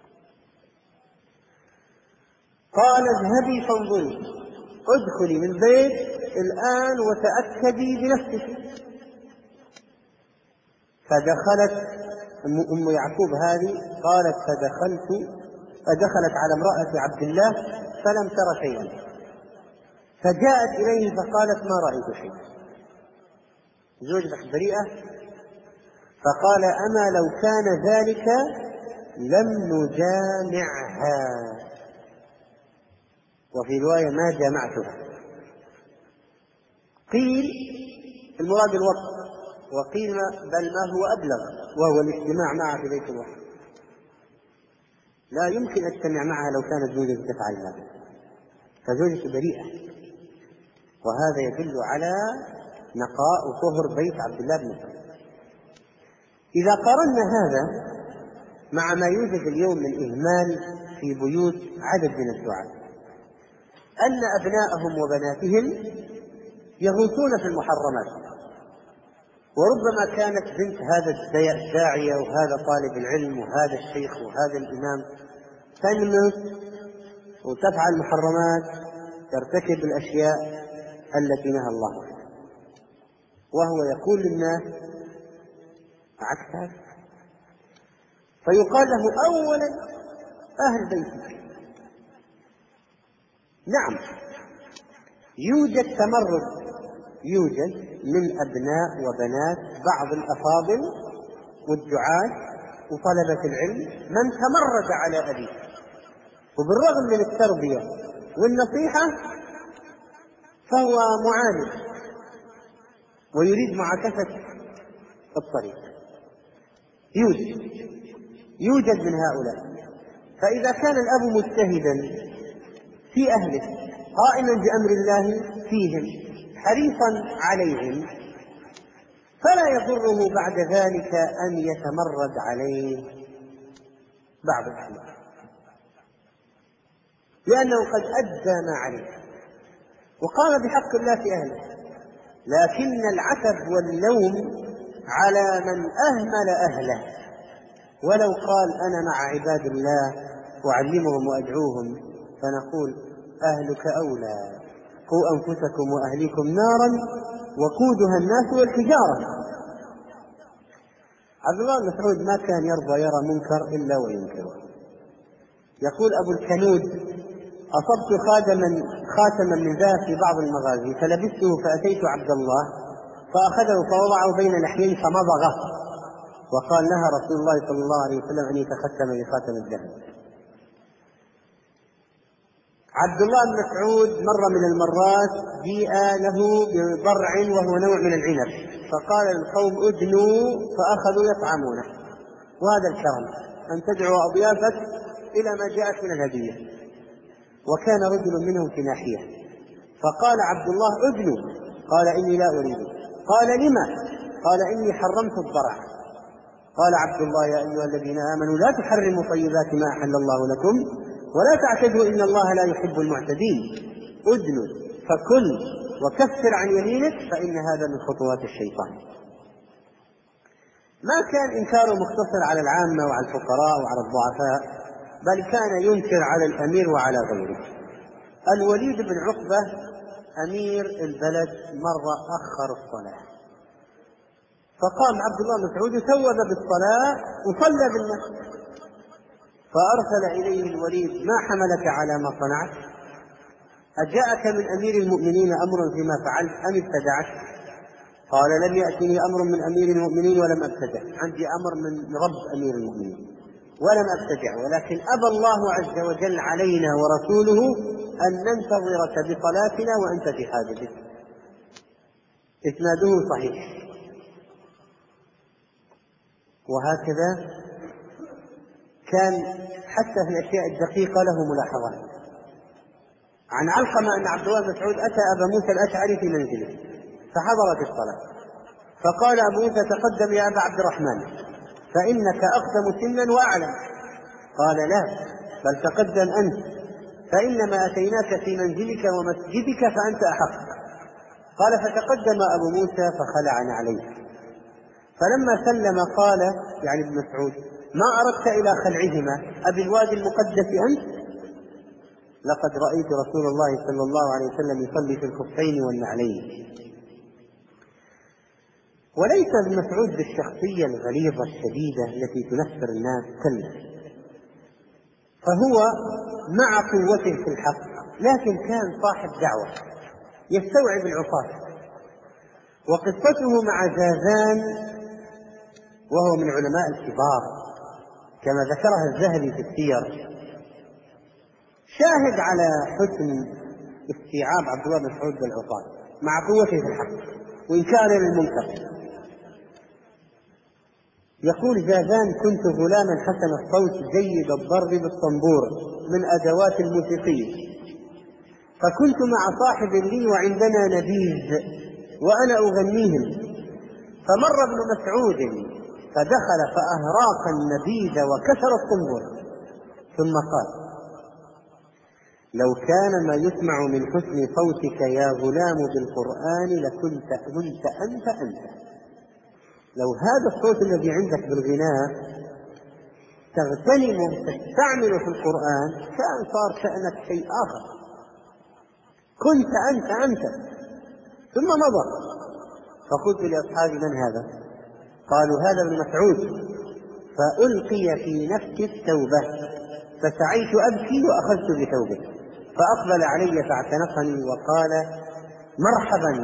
قال اذهبي فانظري، ادخلي من البيت الآن وتأكدي بنفسك. فدخلت أم يعقوب هذه قالت فدخلت على امرأة عبد الله فلم تر شيئا، فجاءت إليه فقالت ما رأيت شيئا، زوجتك بريئة. فقال أما لو كان ذلك لم نجامعها، وفي رواية ما جامعتها. قيل المراد الوقت، وقيل بل ما هو أبلغ وهو الاجتماع معها في بيت الوحي. لا يمكن أن تجتمع معها لو كانت زوجة تفعل هذا، فزوجة بريئة، وهذا يدل على نقاء وطهر بيت عبد الله بن مسعود. إذا قارنا هذا مع ما يوجد اليوم من إهمال في بيوت عدد من الدعاة، أن أبناءهم وبناتهم يغوصون في المحرمات، وربما كانت بنت هذا الداعية وهذا طالب العلم وهذا الشيخ وهذا الإمام تنمس وتفعل محرمات، ترتكب الأشياء التي نهى الله عنها، وهو يقول للناس عكس هذا. فيقال له أولا أهل بيتك. نعم يوجد تمرد، يوجد من أبناء وبنات بعض الأفاضل والدعاة وطلبة العلم من تمرد على أبيه، وبالرغم من التربية والنصيحة فهو معاند ويريد معاكسة الطريق. يوجد من هؤلاء. فإذا كان الأب مجتهدا في أهله قائما بأمر الله فيهم حريصا عليهم، فلا يضره بعد ذلك أن يتمرد عليه بعض الأحيان، لأنه قد أدى ما عليه وقام بحق الله في أهله. لكن العتب واللوم على من أهمل أهله، ولو قال أنا مع عباد الله وأعلمهم وأدعوهم، فنقول أهلك أولى، قوا أنفسكم وأهليكم نارا وقودها الناس والحجارة. عبد الله بن مسعود ما كان يرضى يرى منكر إلا وينكره. يقول أبو الكنود أصبت خاتما من ذهب في بعض المغازي فلبسته فأتيت عبد الله فأخذه فوضعه بين لحيين فمضغه، وقال نهى رسول الله صلى الله عليه وسلم أن يتختم بخاتم الذهب. عبد الله بن مسعود مرة من المرات جيء له بضرع وهو نوع من العنب، فقال للقوم ادنوا فأخذوا يطعمونه، وهذا الكرم أن تدعو أضيافك إلى ما جاءت من الهدية. وكان رجل منهم في ناحية فقال عبد الله ادنوا، قال إني لا أريد. قال لما؟ قال إني حرمت الضرع. قال عبد الله يا أيها الذين آمنوا لا تحرموا طيبات ما أحل الله لكم ولا تعتدوا إن الله لا يحب المعتدين، ادنوا فكل وكفر عن يمينك فإن هذا من خطوات الشيطان. ما كان إنكاره مقتصر على العامة وعلى الفقراء وعلى الضعفاء، بل كان ينكر على الأمير وعلى غيره. الوليد بن عقبة أمير البلد مرة أخر الصلاة، فقام عبد الله بن مسعود ثوب بالصلاة وصلى بالناس، فأرسل إليه الوليد ما حملك على ما صنعت؟ أجاءك من أمير المؤمنين أمر فيما فعلت أم ابتدعت؟ قال لم يأتني أمر من أمير المؤمنين ولم أبتدع، عندي أمر من رب أمير المؤمنين ولم أبتدع، ولكن أبى الله عز وجل علينا ورسوله أن ننتظرك بصلاتنا وأنت في حاجتك. إسناده صحيح. وهكذا كان حتى في الأشياء الدقيقة له ملاحظات. عن علقمة أن عبد الله بن مسعود أتى أبا موسى الأشعري في منزله فحضرت الصلاة، فقال أبو موسى: تقدم يا أبا عبد الرحمن فإنك أقدم سنا وأعلم. قال: لا، بل تقدم أنت، فإنما أتيناك في منزلك ومسجدك فأنت أحق. قال: فتقدم أبو موسى فخلعنا عليه، فلما سلم قال يعني ابن مسعود: ما أردت إلى خلعهما أبي الوادي المقدس أنت؟ لقد رأيت رسول الله صلى الله عليه وسلم يصلي في الخفين والنعلين. وليس ابن مسعود بالشخصية الغليظة الشديدة التي تنفر الناس، كلا، فهو مع قوته في الحق، لكن كان صاحب دعوة يستوعب العصاة. وقصته مع زازان وهو من علماء الكبار كما ذكرها الذهبي في السير، شاهد على حسن استيعاب عبد الله بن مسعود بالعصاة مع قوته في الحق وإنكاره للمنكر. يقول زازان: كنت غلاما حسن الصوت جيد الضرب بالطنبور من أدوات الموسيقية، فكنت مع صاحب لي وعندنا نبيذ وأنا أغنيهم، فمر ابن مسعود فدخل فأهراق النبيذ وكسر الطنبور، ثم قال: لو كان ما يسمع من حسن صوتك يا غلام بالقرآن لكنت أنت. لو هذا الصوت الذي عندك بالغناء تغتنمه تستعمله في القرآن كان صار شأنك شيء آخر، كنت أنت. ثم مضى. فقلت لأصحابي: من هذا؟ قالوا: هذا ابن مسعود. فألقي في نفسي التوبة، فسعيت أبكي وأخذت بثوبه، فأقبل علي فاعتنقني وقال: مرحبا.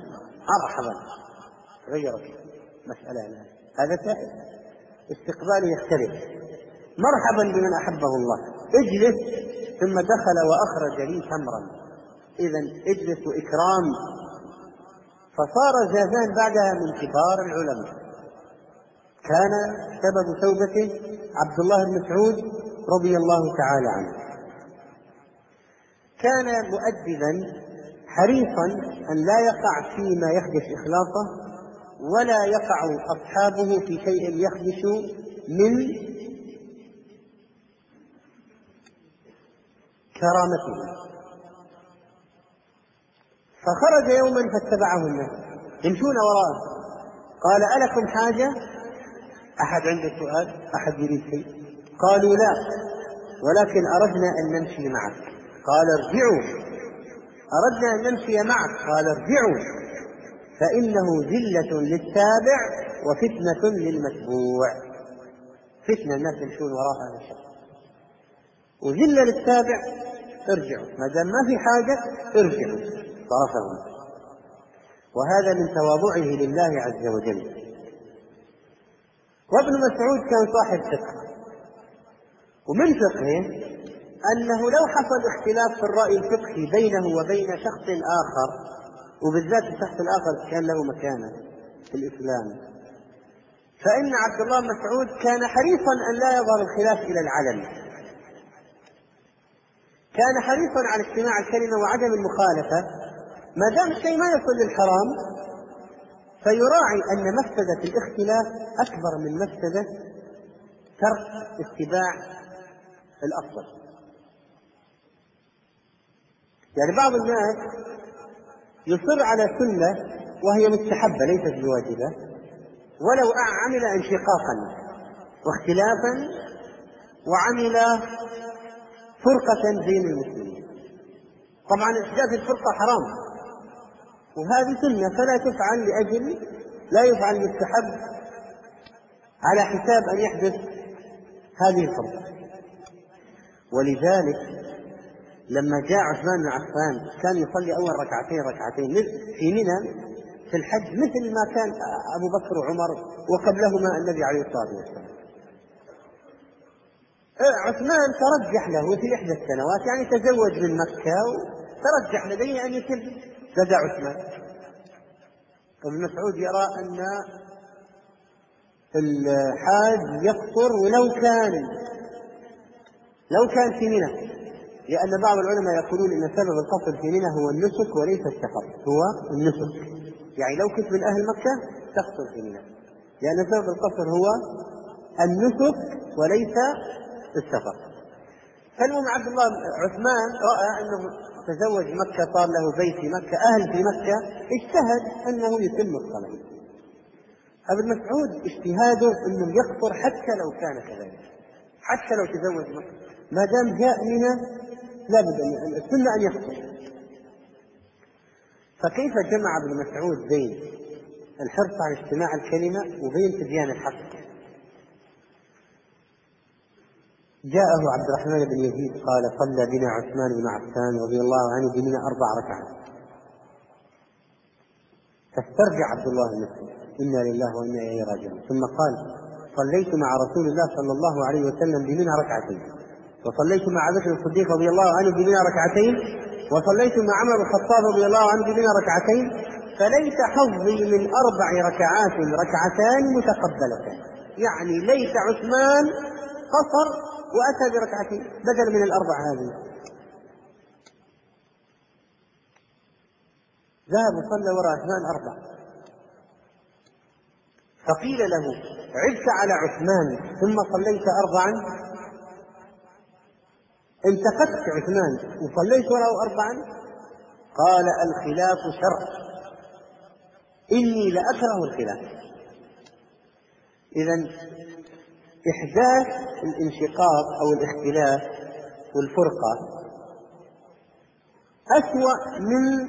غيرت مسألة الآن، هذا استقباله يختلف. مرحبا بمن أحبه الله، اجلس. ثم دخل وأخرج لي تمرا، إذن اجلس وإكرام. فصار زازان بعدها من كبار العلماء. كان سبب توبته عبد الله بن مسعود رضي الله تعالى عنه. كان مؤدبا حريصا أن لا يقع فيما يخدش إخلاصه، ولا يقع أصحابه في شيء يخدش من كرامته. فخرج يوما فاتبعه الناس يمشون وراءه، قال: ألكم حاجة؟ أحد عنده سؤال؟ أحد يريد شيء؟ قالوا: لا، ولكن أردنا أن نمشي معك. قال: ارجعوا. أردنا أن نمشي معك. قال: ارجعوا، فإنه ذلة للتابع وفتنة للمتبوع. فتنة الناس يمشون وراء هذا الشخص، وذلة للتابع. ارجعوا، ما دام ما في حاجة ارجعوا. صرفهم. وهذا من تواضعه لله عز وجل. وابن مسعود كان صاحب فقه، ومن فقهه أنه لو حصل اختلاف في الرأي الفقهي بينه وبين شخص آخر، وبالذات الشخص الآخر كان له مكانة في الإسلام، فإن عبد الله بن مسعود كان حريصا أن لا يظهر الخلاف إلى العلن، كان حريصا على اجتماع الكلمة وعدم المخالفة، ما دام الشيء ما يصل للحرام، فيراعي أن مفسدة الاختلاف أكبر من مفسدة ترك اتباع الأفضل. يعني بعض الناس يصر على سنة وهي مستحبة ليست بواجبة، ولو عمل انشقاقا واختلافا وعمل فرقة بين المسلمين. طبعا إحداث الفرقة حرام، وهذه سنة فلا تفعل لأجل لا يفعل مستحب على حساب أن يحدث هذه الفرقة. ولذلك لما جاء عثمان بن عفان كان يصلي أول ركعتين في منى في الحج مثل ما كان أبو بكر وعمر وقبلهما النبي عليه الصلاة والسلام. عثمان ترجح له في إحدى السنوات، يعني تزوج من مكة وترجح لديه أن يتم لدى عثمان. ابن مسعود يرى أن الحاج يقصر ولو كان لو كان في منى، لأن بعض العلماء يقولون إن سبب القصر في منى هو النسك وليس السفر، هو النسك، يعني لو كنت من أهل مكة تقصر في منى، لأن سبب القصر هو النسك وليس السفر. فالمهم عبد الله عثمان رأى أنه تزوج مكة، صار له بيت في مكة، أهل في مكة، اجتهد أنه يتم الصلاة. ابن مسعود اجتهاده أنه يقصر حتى لو كان كذلك، حتى لو تزوج مكة، ما دام جاء منى لا بد أن السنة أن يقصر. فكيف جمع ابن مسعود بين الحرص على اجتماع الكلمة وبين تبيان الحق؟ جاءه عبد الرحمن بن يزيد قال: صلى بنا عثمان بن عفان رضي الله عنه بنا 4 ركعات. فاسترجع عبد الله بن مسعود: إنا لله وإنا إليه راجعون. ثم قال: صليت مع رسول الله صلى الله عليه وسلم بمنى 2 ركعتين، وصليت مع أبي بكر الصديق رضي الله عنه بمنى 2 ركعتين، وصليت مع عمر بن الخطاب رضي الله عنه بمنى 2 ركعتين، فليت حظي من 4 ركعات 2 ركعتان متقبلتان. يعني ليت عثمان قصر وأتى ب2 بدل من 4 هذه. ذهب وصلى وراء عثمان 4. فقيل له: عدت على عثمان ثم صليت 4؟ انتقدت عثمان وصليت وراء 4؟ قال: الخلاف شر، إني لأكره الخلاف. إذن إحداث الانشقاق أو الاختلاف والفرقة أسوأ من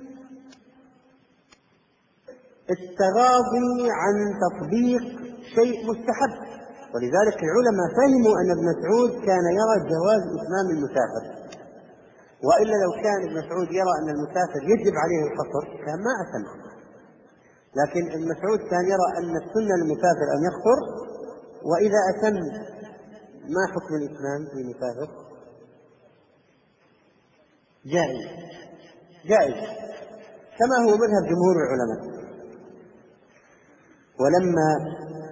التغاضي عن تطبيق شيء مستحب. ولذلك العلماء فهموا أن ابن مسعود كان يرى جواز إتمام المسافر، وإلا لو كان ابن مسعود يرى أن المسافر يجب عليه القصر كان ما أتم. لكن ابن مسعود كان يرى أن السنة للمسافر أن يقصر، وإذا أتم ما حكم الإتمام للمسافر؟ جائز كما هو مذهب جمهور العلماء. ولما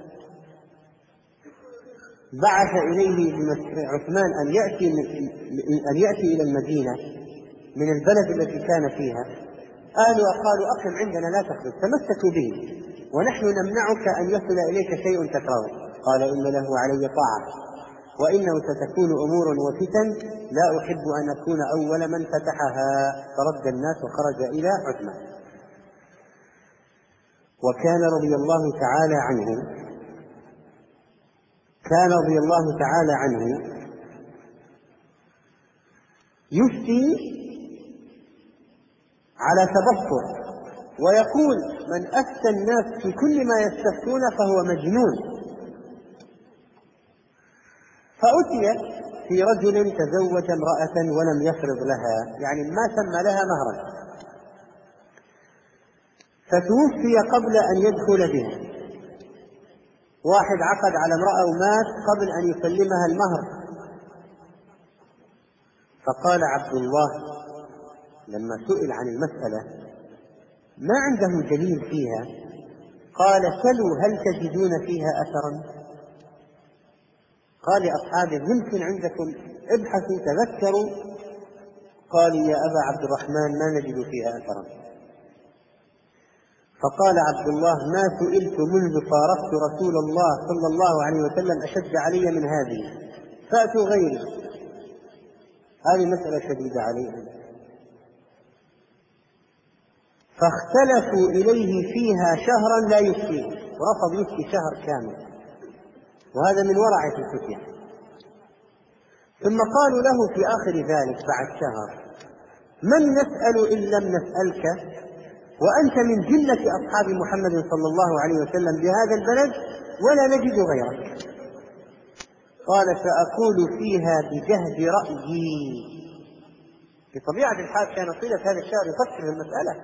بعث إليه عثمان أن يأتي إلى المدينة من البلد التي كان فيها، أهلها قالوا: أقم عندنا لا تخرج، تمسكوا به ونحن نمنعك أن يصل إليك شيء تكرهه. قال: إن له علي طاعة، وإنه ستكون أمور وفتن لا أحب أن أكون أول من فتحها. فرد الناس وخرج إلى عثمان. وكان رضي الله تعالى عنه يفتي على تبصر، ويقول: من أفتى الناس في كل ما يستفتون فهو مجنون. فأتي في رجل تزوج امرأة ولم يفرض لها، يعني ما سمى لها مهرا، فتوفي قبل أن يدخل بها. واحد عقد على امرأة ومات قبل أن يسلمها المهر. فقال عبد الله لما سئل عن المسألة ما عنده دليل فيها، قال: سلوا هل تجدون فيها أثرا؟ قال لأصحابه: يمكن عندكم، ابحثوا تذكروا. قالوا: يا أبا عبد الرحمن ما نجد فيها أثرا. فقال عبد الله: ما سئلت منذ فارقت رسول الله صلى الله عليه وسلم أشد علي من هذه، فأتوا غيري. هذه مسألة شديدة عليهم. فاختلفوا إليه فيها شهرا لا يفتيه، ورفض يفتي شهر كامل، وهذا من ورعة الفتية. ثم قالوا له في آخر ذلك بعد شهر: من نسأل إن لم نسألك، وأنت من جلة أصحاب محمد صلى الله عليه وسلم بهذا البلد ولا نجد غيرك. قال: سأقول فيها بجهد رأيي. بطبيعة الحال كان طيلة هذا الشهر يفكر في المسألة،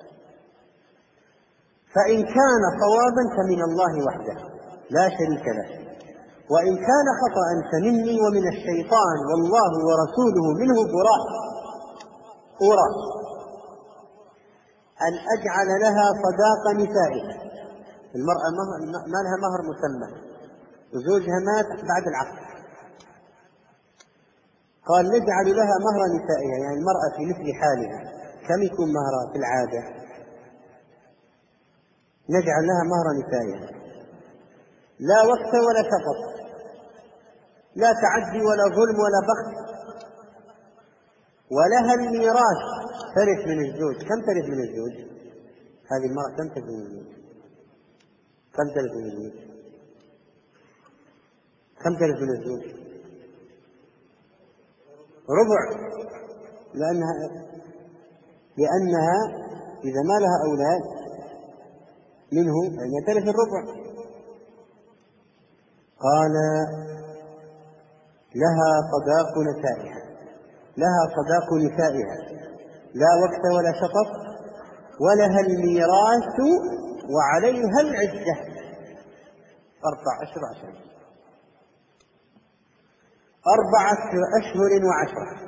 فإن كان صوابا فمن الله وحده لا شريك له، وإن كان خطأ فمني ومن الشيطان، والله ورسوله منه براء. أن أجعل لها صداق نسائها. المرأة ما لها مهر مسمى، وزوجها مات بعد العقد، قال نجعل لها مهر نسائها، يعني المرأة في مثل حالها كم يكون مهرها في العادة؟ نجعل لها مهر نسائها، لا وقت ولا سقط، لا تعدي ولا ظلم ولا بخس، ولها الميراث، ترث من الزوج. كم ترث من الزوج هذه المرأة؟ كم ترث من الزوج؟ كم ترث من الزوج؟ كم ترث من الزوج؟ ربع، لأنها إذا ما لها أولاد منه يعني ترث الربع. قال لها صداق نسائها، لها صداق نسائها، لا وقت ولا شطط، ولها الميراث وعليها العدة 4 أشهر 10.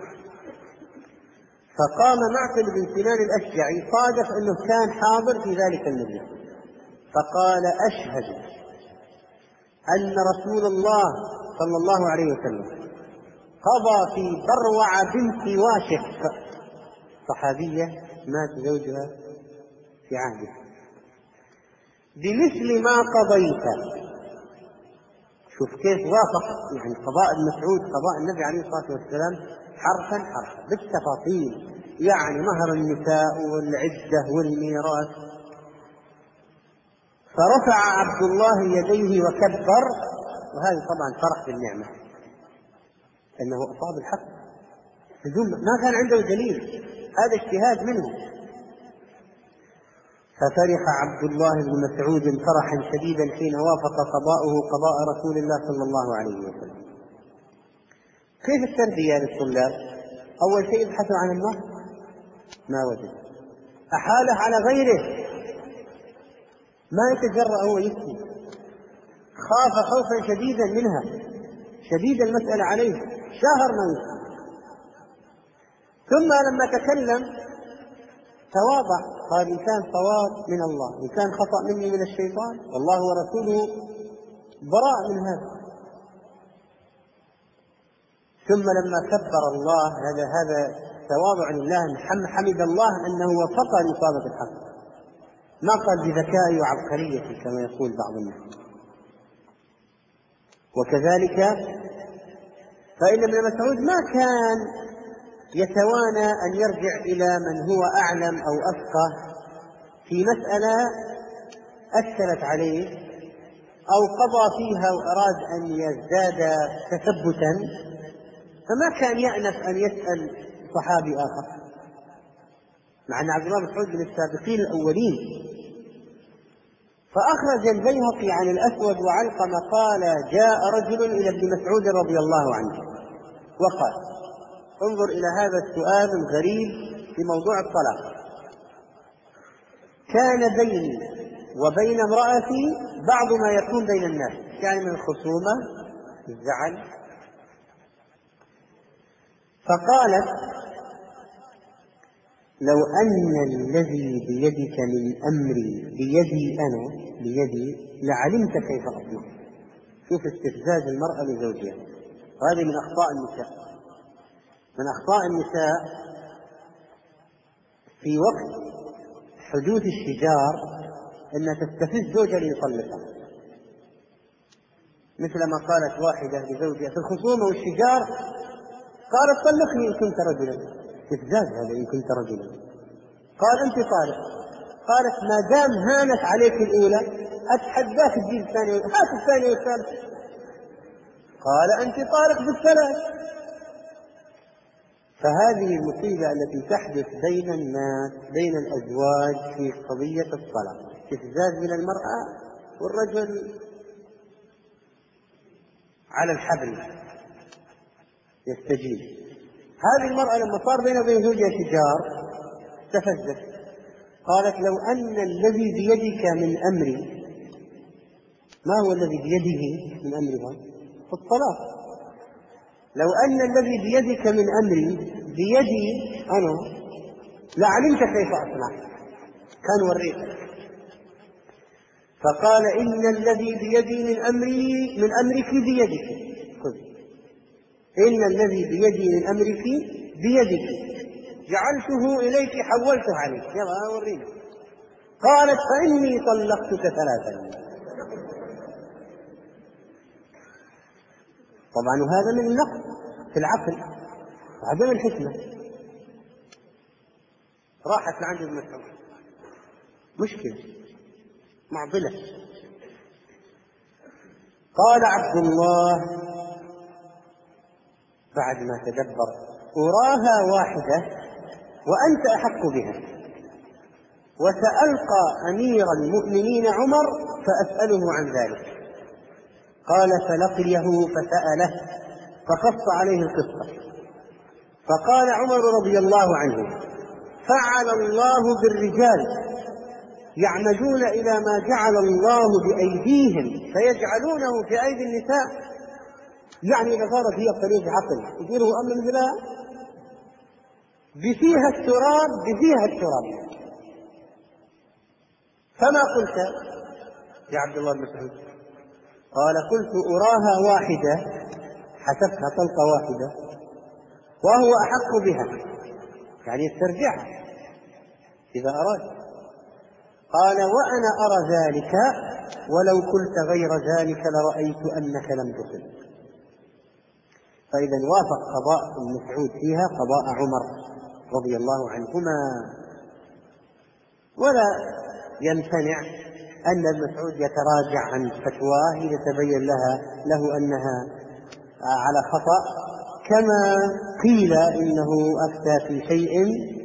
فقام معقل بن سنان الأشجعي، صادف أنه كان حاضر في ذلك المجلس، فقال أشهد أن رسول الله صلى الله عليه وسلم قضى في بروع بنت واشق، صحابية مات زوجها في عهده، بمثل ما قضيت. شوف كيف وافق يعني قضاء ابن مسعود قضاء النبي عليه الصلاة والسلام حرفا بالتفاصيل، يعني مهر النساء والعدة والميراث. فرفع عبد الله يديه وكبر، وهذا طبعا فرح بالنعمة أنه أصاب الحق بدون ما كان عنده دليل، هذا اجتهاد منه. ففرح عبد الله بن مسعود فرحا شديدا حين وافق قضاؤه قضاء رسول الله صلى الله عليه وسلم. كيف التربية للطلاب؟ أول شيء يبحثوا عن المهر، ما وجد، أحاله على غيره، ما يتجرأ هو يفتي، خاف خوفا شديدا منها، شديد المسألة عليه، شهر ما يفتي. ثم لما تكلم تواضع، قال إن كان صواب من الله، إن كان خطأ مني من الشيطان، والله ورسوله براء من هذا. ثم لما كبر الله، هذا تواضع لله، حمد الله أنه وفق لإصابة الحق، ما قال بذكائي وعبقريتي كما يقول بعض الناس. وكذلك فإن ابن مسعود ما كان يتوانى أن يرجع إلى من هو أعلم أو أفقه في مسألة أشكلت عليه أو قضى فيها وأراد أن يزداد تثبتا، فما كان يأنف أن يسأل صحابي آخر، مع أن عبد الله بن مسعود من السابقين الأولين. فأخرج البيهقي عن الأسود وعلقمة قال جاء رجل إلى ابن مسعود رضي الله عنه وقال، انظر إلى هذا السؤال الغريب في موضوع الطلاق، كان بيني وبين امرأتي بعض ما يكون بين الناس، يعني من الخصومة الزعل، فقالت لو أن الذي بيدك من أمري بيدي أنا لعلمت كيف أصنع. شوف استفزاز المرأة لزوجها، وهذه من أخطاء النساء. من أخطاء النساء في وقت حدوث الشجار أنها تستفز زوجها ليطلقها، مثل ما قالت واحدة لزوجها في الخصومة والشجار، قالت طلقني إن كنت رجلا. استفزاز هذا إن كنت رجلا. قال أنت طالق، قالت ما دام هانت عليك الأولى أتحداك تجيب الثانية، هات الثانية والثالث. قال أنت طالق بالثلاث. فهذه المصيبة التي تحدث بين الناس بين الأزواج في قضية الطلاق، استفزاز من المرأة والرجل على الحبل يستجيب. هذه المرأة لما صار بينه وبين زوجها شجار استفزت، قالت لو أن الذي بيدك من أمري، ما هو الذي بيده من أمرها؟ الطلاق. لو أن الذي بيدك من أمري بيدي أنا لعلمت كيف أصنع، كان وريك. فقال إن الذي بيدي من أمرك بيدك، خذ إن الذي بيدي من أمرك بيدك، جعلته إليك حولته عليك، يلا أورينا. قالت فإني طلقتك 3. طبعا وهذا من النقص في العقل وعدم الحكمة. راحت لعند ابن مسعود، مشكلة معضلة. قال عبد الله بعد ما تدبر: أراها واحدة وأنت أحق بها، وسألقى أمير المؤمنين عمر فأسأله عن ذلك. قال فلقيه فسأله فقص عليه القصة. فقال عمر رضي الله عنه: فعل الله بالرجال يعمدون إلى ما جعل الله بأيديهم فيجعلونه في أيدي النساء. يعني إذا صارت هي قليل عقل يديره أمر مثلها بفيها التراب. فما قلت يا عبد الله بن مسعود؟ قال: قلت أراها واحدة، حسبتها طلقة واحدة، وهو أحق بها، يعني يسترجعها إذا أراد. قال: وأنا أرى ذلك، ولو قلت غير ذلك لرأيت أنك لم تصب. فإذا وافق قضاء المسعود فيها قضاء عمر رضي الله عنهما. ولا يمتنع أن المسعود يتراجع عن فتواه إذا تبين له أنها على خطأ، كما قيل إنه أفتى في شيء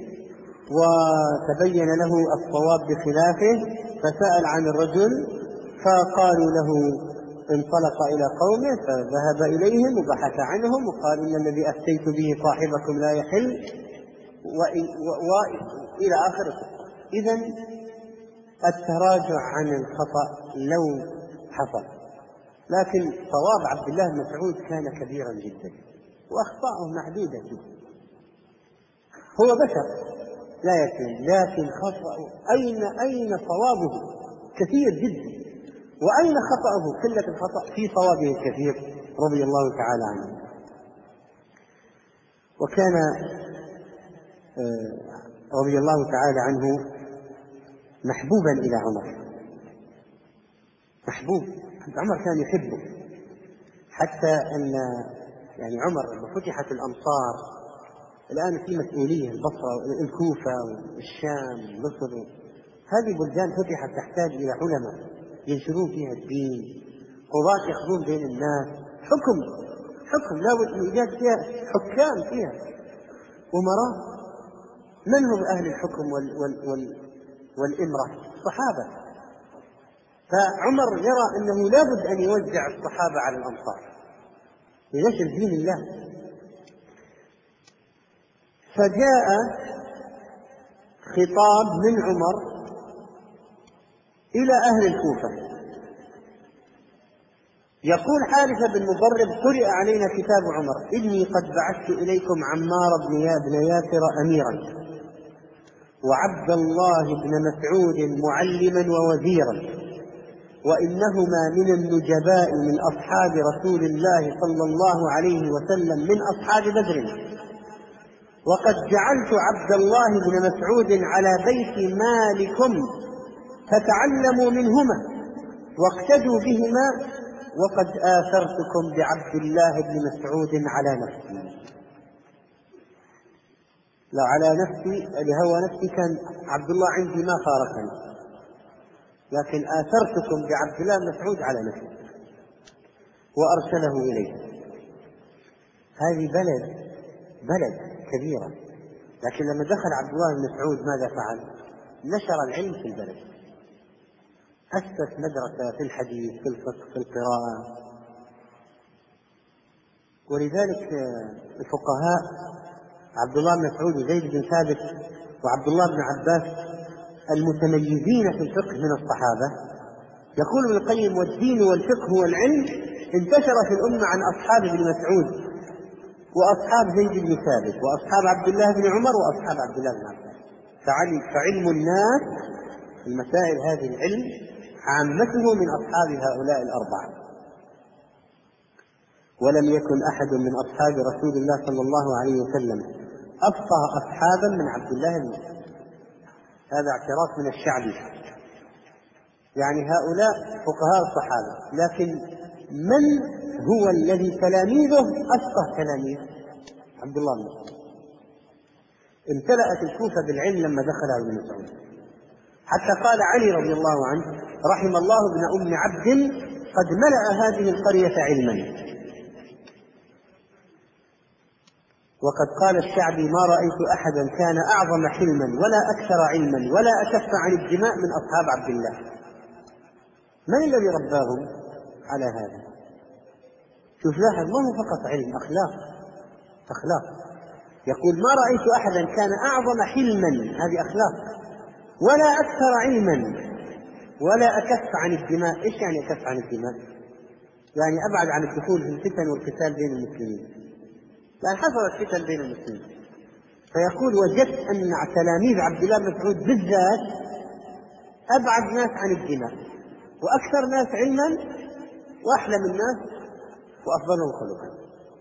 وتبين له الصواب بخلافه فسأل عن الرجل، فقالوا له انطلق إلى قومه فذهب إليهم وبحث عنهم وقال: إن الذي أفتيت به صاحبكم لا يحل، وإلى آخر القصة. إذن التراجع عن الخطأ لو حصل، لكن صواب عبد الله بن مسعود كان كبيرا جدا وأخطاءه محدودة جدا. هو بشر لا يكون، لكن خطأه أين صوابه كثير جدا، وأين خطأه قلة الخطأ في صوابه الكثير رضي الله تعالى عنه. وكان رضي الله تعالى عنه محبوبا إلى عمر، محبوب. عمر كان يحبه، حتى أن يعني عمر لما فتحت الأمصار، الآن في مسؤولية البصرة الكوفة والشام مصر، هذه بلدان فتحت تحتاج إلى علماء ينشرون فيها الدين، قضاة يخضون بين الناس، حكم لا بد من إيجاد فيها حكام فيها، أمراء. من هم أهل الحكم والإمرة؟ الصحابة. فعمر يرى أنه لا بد أن يوزع الصحابة على الأمصار لنشر دين الله. فجاء خطاب من عمر إلى أهل الكوفة، يقول حارث بن مضرب: قرئ علينا كتاب عمر، إني قد بعثت إليكم عمار بن ياسر أميرا، وعبد الله بن مسعود معلما ووزيرا، وإنهما من النجباء من أصحاب رسول الله صلى الله عليه وسلم من أصحاب بدر، وقد جعلت عبد الله بن مسعود على بيت مالكم فتعلموا منهما واقتدوا بهما، وقد آثرتكم بعبد الله بن مسعود على نفسي. لو على نفسي لهوى نفسي كان عبد الله عندي ما فارقني، لكن آثرتكم بعبد الله بن مسعود على نفسي، وأرسله إليه. هذه بلد كبيرة، لكن لما دخل عبد الله بن مسعود ماذا فعل؟ نشر العلم في البلد، أسس مدرسة في الحديث، في الفقه، في القراءة. ولذلك الفقهاء عبد الله بن مسعود وزيد بن ثابت وعبد الله بن عباس المتميزين في الفقه من الصحابة، يقول ابن القيم: والدين والفقه والعلم انتشر في الأمة عن أصحاب ابن مسعود وأصحاب زيد بن ثابت وأصحاب عبد الله بن عمر وأصحاب عبد الله بن عباس. فعلم الناس المسائل هذه العلم عامته من أصحاب هؤلاء الأربعة. ولم يكن أحد من أصحاب رسول الله صلى الله عليه وسلم أفقه أصحابا من عبد الله بن مسعود. هذا اعتراف من الشعبي، يعني هؤلاء فقهاء الصحابة، لكن من هو الذي تلاميذه أفقه تلاميذ؟ عبد الله بن مسعود. امتلأت الكوفة بالعلم لما دخلها ابن مسعود، حتى قال علي رضي الله عنه: رحم الله ابن أم عبد قد ملأ هذه القرية علما. وقد قال الشعبي: ما رأيت أحدا كان أعظم حلما ولا أكثر علما ولا أكف عن الدماء من أصحاب عبد الله. من الذي رباهم على هذا؟ شوف، لاحظ، ما هو فقط علم، أخلاق. يقول: ما رأيت أحدا كان أعظم حلما، هذه أخلاق، ولا أكثر علما ولا أكف عن الدماء. إيش يعني أكف عن الدماء؟ يعني أبعد عن الدخول في الفتن والقتال بين المسلمين، لأن حصلت فتن بين المسلمين. فيقول: وجدت أن تلاميذ عبد الله بن مسعود بالذات أبعد ناس عن الدماء، وأكثر ناس علما، وأحلم الناس، وأفضلهم خلقا.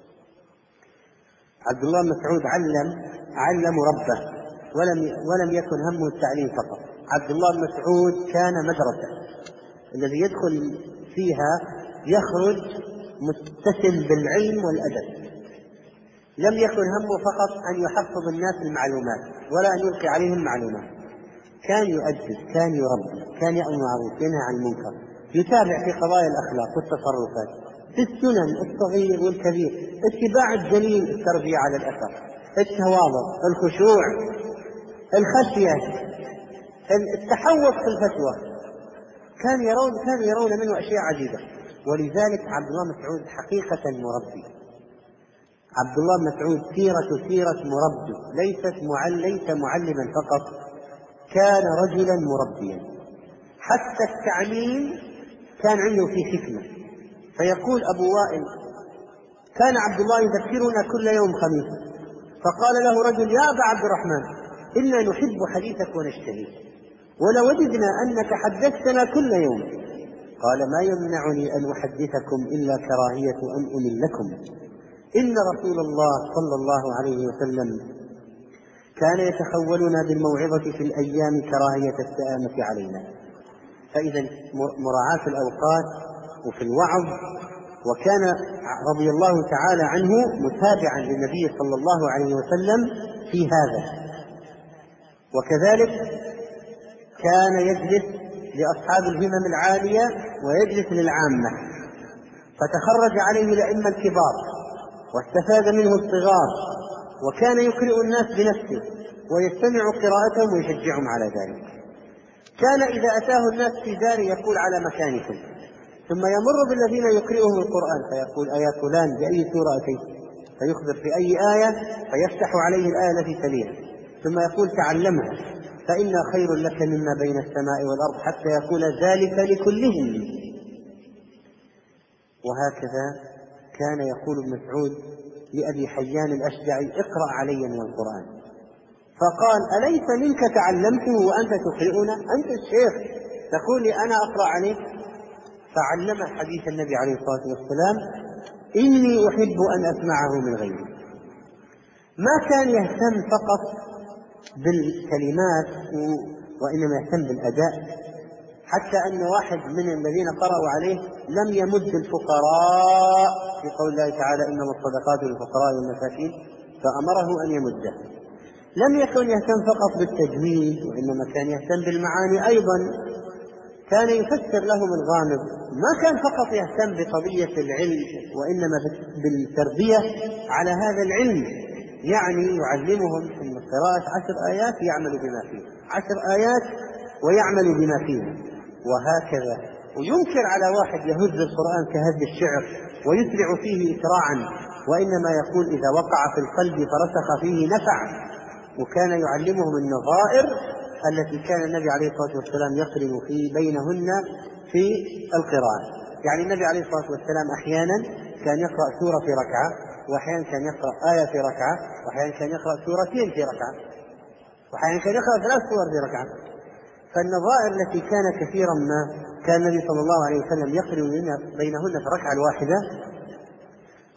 عبد الله بن مسعود علم ربه، ولم يكن همه التعليم فقط. عبد الله بن مسعود كان مدرسة، الذي يدخل فيها يخرج متسم بالعلم والأدب. لم يكن همه فقط أن يحفظ الناس المعلومات ولا أن يلقي عليهم معلومات، كان يؤدب، كان يربي، كان يأمر بالمعروف، ينهى عن المنكر، يتابع في قضايا الأخلاق والتصرفات، في السنن الصغير والكبير، اتباع الدليل، التربية على الأثر، التواضع، الخشوع، الخشية، التحوط في الفتوى. كانوا يرون منه أشياء عجيبة. ولذلك عبد الله بن مسعود حقيقة مربي. عبد الله بن مسعود سيرة مربي، ليس معلما فقط، كان رجلا مربيا. حتى التعليم كان عنده فيه حكمة. فيقول أبو وائل: كان عبد الله يذكرنا كل يوم خميس، فقال له رجل: يا أبا عبد الرحمن، إنا نحب حديثك ونشتهيه، ولوددنا أنك حدثتنا كل يوم. قال: ما يمنعني أن أحدثكم إلا كراهية أن أملكم. إن رسول الله صلى الله عليه وسلم كان يتخولنا بالموعظة في الأيام كراهية السآمة علينا. فإذا مراعاة الأوقات وفي الوعظ. وكان رضي الله تعالى عنه متابعا للنبي صلى الله عليه وسلم في هذا. وكذلك كان يجلس لأصحاب الهمم العالية ويجلس للعامة، فتخرج عليه الأئمة الكبار واستفاد منه الصغار، وكان يقرئ الناس بنفسه ويستمع قراءتهم ويشجعهم على ذلك. كان إذا أتاه الناس في دار يقول: على مكانكم، ثم يمر بالذين يقرئهم القرآن فيقول: أيا فلان بأي سورة أتيت؟ فيخبر في أي آية، فيفتح عليه الآية التي تليها، ثم يقول: تعلمها فإن خير لك مما بين السماء والأرض، حتى يقول ذلك لكلهم. وهكذا كان يقول ابن مسعود لأبي حيان الأشجعي: اقرأ علي من القرآن. فقال: أليس منك تعلمته وأنت تقرئنا؟ أنت الشيخ تقول لي أنا أقرأ عليك؟ فعلم حديث النبي عليه الصلاة والسلام: إني أحب أن أسمعه من غيري. ما كان يهتم فقط بالكلمات وإنما يهتم بالأداء، حتى أن واحد من الذين قرأوا عليه لم يمد الفقراء في قول الله تعالى: إنما الصدقات للفقراء والمساكين، فأمره أن يمده. لم يكن يهتم فقط بالتجويد، وإنما كان يهتم بالمعاني أيضا، كان يفسر لهم الغامض. ما كان فقط يهتم بقضية العلم، وإنما بالتربية على هذا العلم، يعني يعلمهم أن قراءة 10 آيات يعمل بما فيه، 10 آيات ويعمل بما فيه، وهكذا. وينكر على واحد يهز القرآن كهز الشعر ويسرع فيه إسراعا، وإنما يقول: إذا وقع في القلب فرسخ فيه نفع. وكان يعلمهم النظائر التي كان النبي عليه الصلاة والسلام يقرن بينهن في القراءة. يعني النبي عليه الصلاة والسلام أحيانا كان يقرأ سورة في ركعة، وأحيانا كان يقرأ آية في ركعة، وأحيانا كان يقرأ سورتين في ركعة، وأحيانا كان يقرأ 3 سور في ركعة. فالنظائر التي كان كثيرا ما كان النبي صلى الله عليه وسلم يقرن بينهن في الركعة الواحدة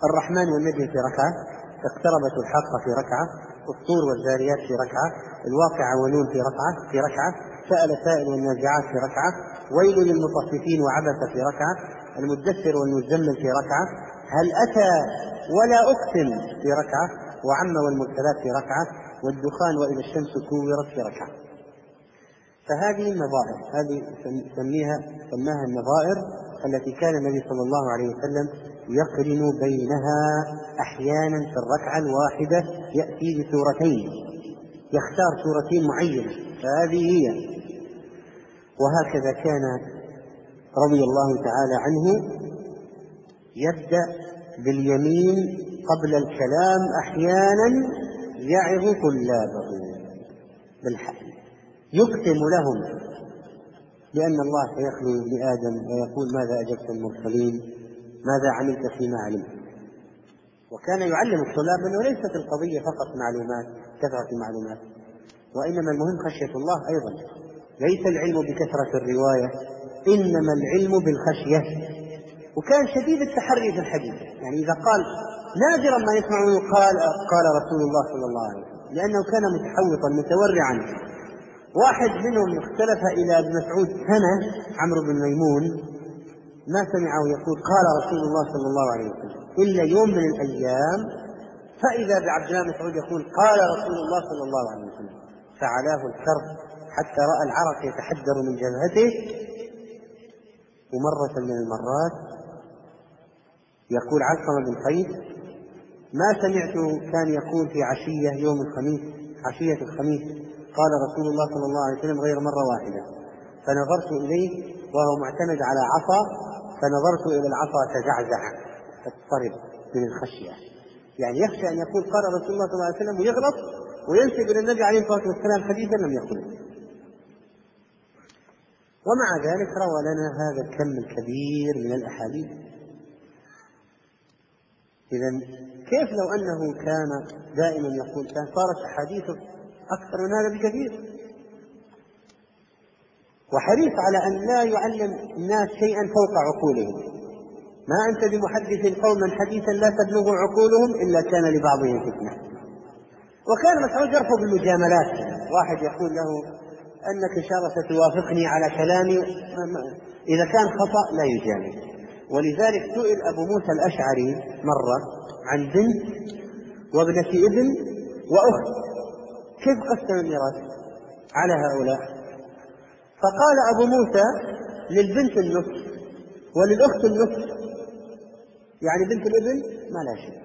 الرحمن والنجم في ركعة، اقتربت الحاقة في ركعة، الطور والذاريات في ركعة، الواقعة ونون في ركعة، سأل سائل والنازعات في ركعة، ويل للمطففين وعبث في ركعة، المدثر والمزمل في ركعة، هل أتى ولا أقسم في ركعة، وعم والمرسلات في ركعة، والدخان وإذا الشمس كورت في ركعة. فهذه النظائر، هذه سماها النظائر التي كان النبي صلى الله عليه وسلم يقرن بينها أحيانا في الركعة الواحدة، يأتي بسورتين، يختار سورتين معينة، فهذه هي. وهكذا كان رضي الله تعالى عنه يبدأ باليمين قبل الكلام، أحيانا يعظ طلابه بالحق، يقسم لهم لأن الله سيخلو لآدم ويقول ماذا أجبت المرسلين، ماذا عملت فيما علمت. وكان يعلم الطلاب أنه ليست القضية فقط معلومات، كثرة المعلومات، وإنما المهم خشية الله أيضا. ليس العلم بكثرة الرواية، إنما العلم بالخشية. وكان شديد التحري في الحديث، يعني إذا قال نادرا ما يسمعون قال رسول الله صلى الله عليه وسلم، لأنه كان متحوطا متورعا. واحد منهم اختلف إلى ابن مسعود سنة، عمرو بن ميمون، ما سمعه يقول قال رسول الله صلى الله عليه وسلم إلا يوم من الأيام، فإذا بعبد الله مسعود يقول قال رسول الله صلى الله عليه وسلم، فعلاه الكرب حتى رأى العرق يتحدر من جبهته. ومرة من المرات يقول علقمة بن قيس ما سمعته كان يقول في عشية يوم الخميس، عشية الخميس، قال رسول الله صلى الله عليه وسلم غير مرة واحدة، فنظرت إليه وهو معتمد على عصا، فنظرت إلى العصا تزعزع تضطرب من الخشية، يعني يخشى أن يقول قال رسول الله صلى الله عليه وسلم ويغلط وينسب إلى النبي عليه الصلاة والسلام حديثا لم يقله. ومع ذلك روى لنا هذا الكم الكبير من الأحاديث. إذن كيف لو أنه كان دائما يقول كان صارت أحاديثه أكثر من هذا بكثير، وحريص على أن لا يعلم الناس شيئا فوق عقولهم. ما أنت بمحدث قوما حديثا لا تبلغ عقولهم إلا كان لبعضهم فتنة. وكان مسعود يرفض المجاملات، واحد يقول له أنك إن شاء الله ستوافقني على كلامي، إذا كان خطأ لا يجامل. ولذلك سئل أبو موسى الأشعري مرة عن بنت وابنة ابن وأخت، كيف قسم الميراث على هؤلاء؟ فقال أبو موسى للبنت النصف وللأخت النصف، يعني بنت الابن ما لا شيء.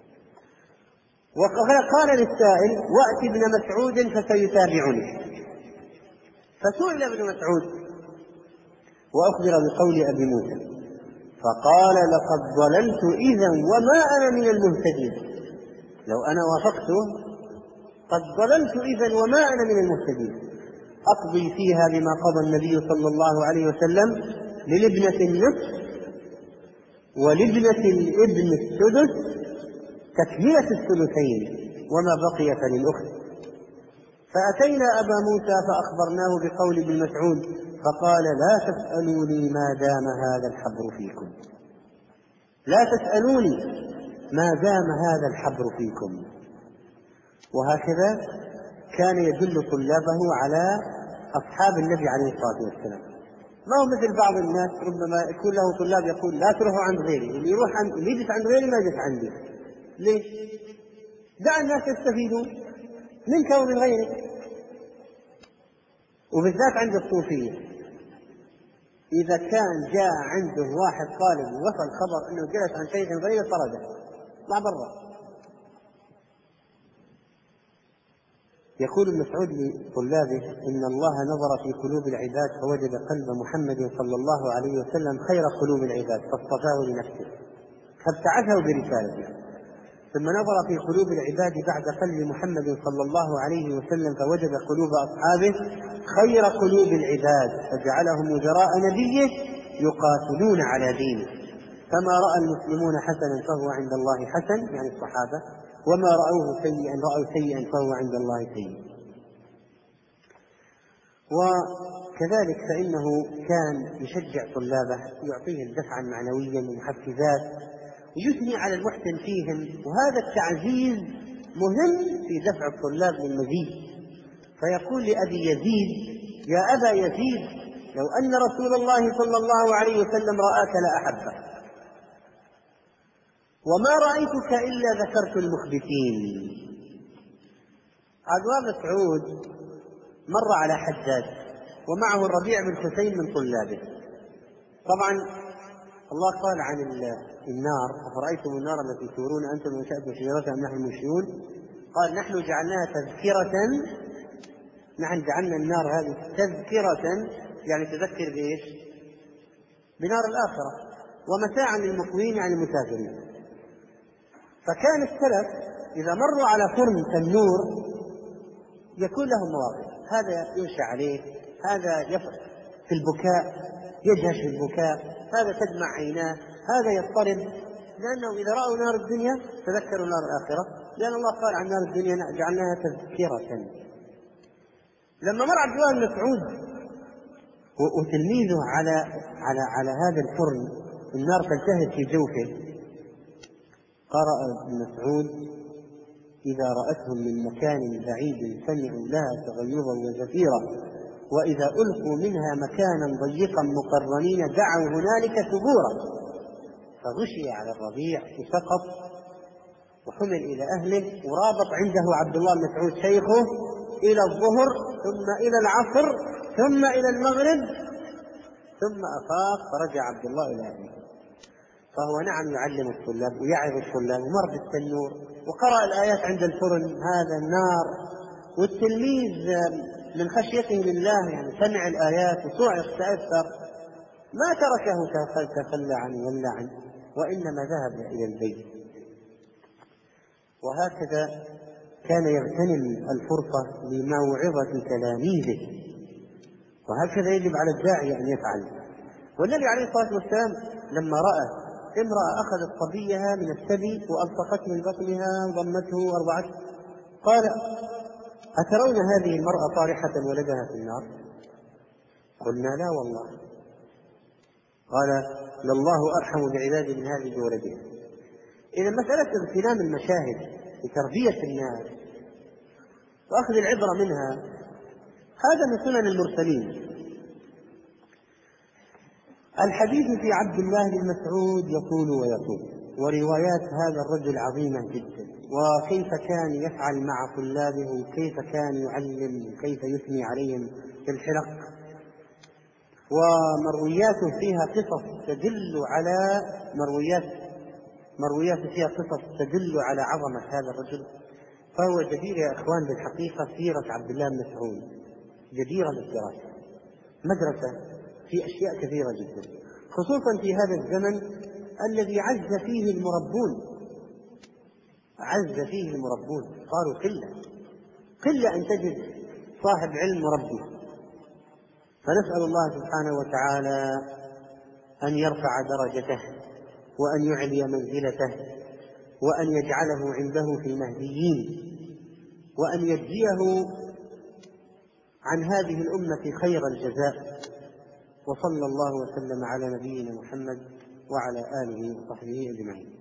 وقال للسائل وأتي ابن مسعود فسيتابعني. فسئل ابن مسعود وأخبر بقول أبي موسى، فقال لقد ضللت إذا وما أنا من المهتدين. لو أنا وافقته قد ضللت إذا وما أنا من المهتدين. أقضي فيها بما قضى النبي صلى الله عليه وسلم للابنة النصف ولابنة الابن السدس تكملة الثلثين، وما بقي فللأخت. فأتينا أبا موسى فأخبرناه بقول ابن مسعود، فقال لا تسألوني ما دام هذا الحبر فيكم، لا تسألوني ما دام هذا الحبر فيكم. وهكذا كان يدل طلابه على أصحاب النبي عليه الصلاة والسلام. ما هو مثل بعض الناس ربما يكون له طلاب يقول لا تروحوا عند غيري، اللي يجلس عند غيري ما يجلس عندي. ليش؟ دع الناس يستفيدون منك ومن غيرك، وبالذات عند الصوفية. إذا كان جاء عنده واحد طالب ووصل خبر أنه جلس عن شيخ غيره طرده مع برا. يقول ابن مسعود لطلابه إن الله نظر في قلوب العباد فوجد قلب محمد صلى الله عليه وسلم خير قلوب العباد فاصطفاه لنفسه فابتعثه برسالته، ثم نظر في قلوب العباد بعد قلب محمد صلى الله عليه وسلم فوجد قلوب أصحابه خير قلوب العباد فجعلهم وزراء نبيه يقاتلون على دينه، فما رأى المسلمون حسنا فهو عند الله حسن، يعني الصحابة، وما رأوا سيئا فهو عند الله سيء. وكذلك فإنه كان يشجع طلابه، يعطيهم دفعا معنويا ومحفزات، يثني على المحسن فيهم، وهذا التعزيز مهم في دفع الطلاب للمزيد. فيقول لأبي يزيد: يا أبا يزيد، لو أن رسول الله صلى الله عليه وسلم رآك لأحبك، وما رأيتك إلا ذكرت المخبتين. عبد الله بن مسعود مر على حداد ومعه الربيع بن حسين من طلابه. طبعا الله قال عن النار: أفرأيتم النار التي تورون أنتم أنشأتم شجرتها أم نحن المنشئون؟ قال: نحن جعلناها تذكرة. نحن جعلنا النار هذه تذكرة، يعني تذكر بإيش؟ بنار الآخرة، ومتاعا للمقوين يعني المسافرين. فكان السلف إذا مروا على فرن تنور يكون لهم مواقف: هذا ينشأ عليه، هذا يفرح في البكاء، يجهش في البكاء، هذا تدمع عيناه، هذا يضطرب، لأنه إذا رأوا نار الدنيا تذكروا نار الآخرة، لأن الله قال عن نار الدنيا: جعلناها تذكرة. لما مر عبد الله بن مسعود وتلميذه على هذا الفرن، النار تلتهب في جوفه، قرأ ابن مسعود: إذا رأتهم من مكان بعيد سمعوا لها تغيظا وزفيرا، وإذا ألقوا منها مكانا ضيقا مقرنين دعوا هنالك ثبورا. فغشي على الربيع وسقط وحمل إلى أهله، ورابط عنده عبد الله بن مسعود شيخه إلى الظهر، ثم إلى العصر، ثم إلى المغرب، ثم أفاق فرجع عبد الله إلى أهله. فهو نعم يعلم الطلاب ويعظ الطلاب، ومر بالتنور وقرأ الآيات عند الفرن هذا النار، والتلميذ من خشيته لله يعني سمع الآيات وصعق تأثر، ما تركه تخلى عنه ولا عنه، وإنما ذهب إلى البيت. وهكذا كان يغتنم الفرصة لموعظة تلاميذه، وهكذا يجب على الداعية أن يفعل. والنبي عليه الصلاة والسلام لما رأى امرأة أخذت صبيها من الثدي وألصقته من بطنها وضمته أرضعته، قال: أترون هذه المرأة طارحة ولدها في النار؟ قلنا: لا والله. قال: لله أرحم بعباده من هذه بولدها. إذا مسألة اغتنام المشاهد لتربية الناس وأخذ العبرة منها هذا من سنن المرسلين. الحديث في عبد الله بن مسعود يطول ويطول، وروايات هذا الرجل عظيمة جدا، وكيف كان يفعل مع طلابه، وكيف كان يعلم، وكيف يثني عليهم في الحلق، ومروياته فيها قصص تدل على مرويات فيها قصص تدل على عظمة هذا الرجل. فهو جدير يا إخوان بالحقيقة، سيرة عبد الله بن مسعود جديرة بالدراسة، مدرسة في أشياء كثيرة جدا، خصوصا في هذا الزمن الذي عز فيه المربون، صاروا قلة أن تجد صاحب علم مربي. فنسأل الله سبحانه وتعالى أن يرفع درجته، وأن يعلي منزلته، وأن يجعله عنده في المهديين، وأن يجزيه عن هذه الأمة خير الجزاء. وصلى الله وسلم على نبينا محمد وعلى آله وصحبه أجمعين.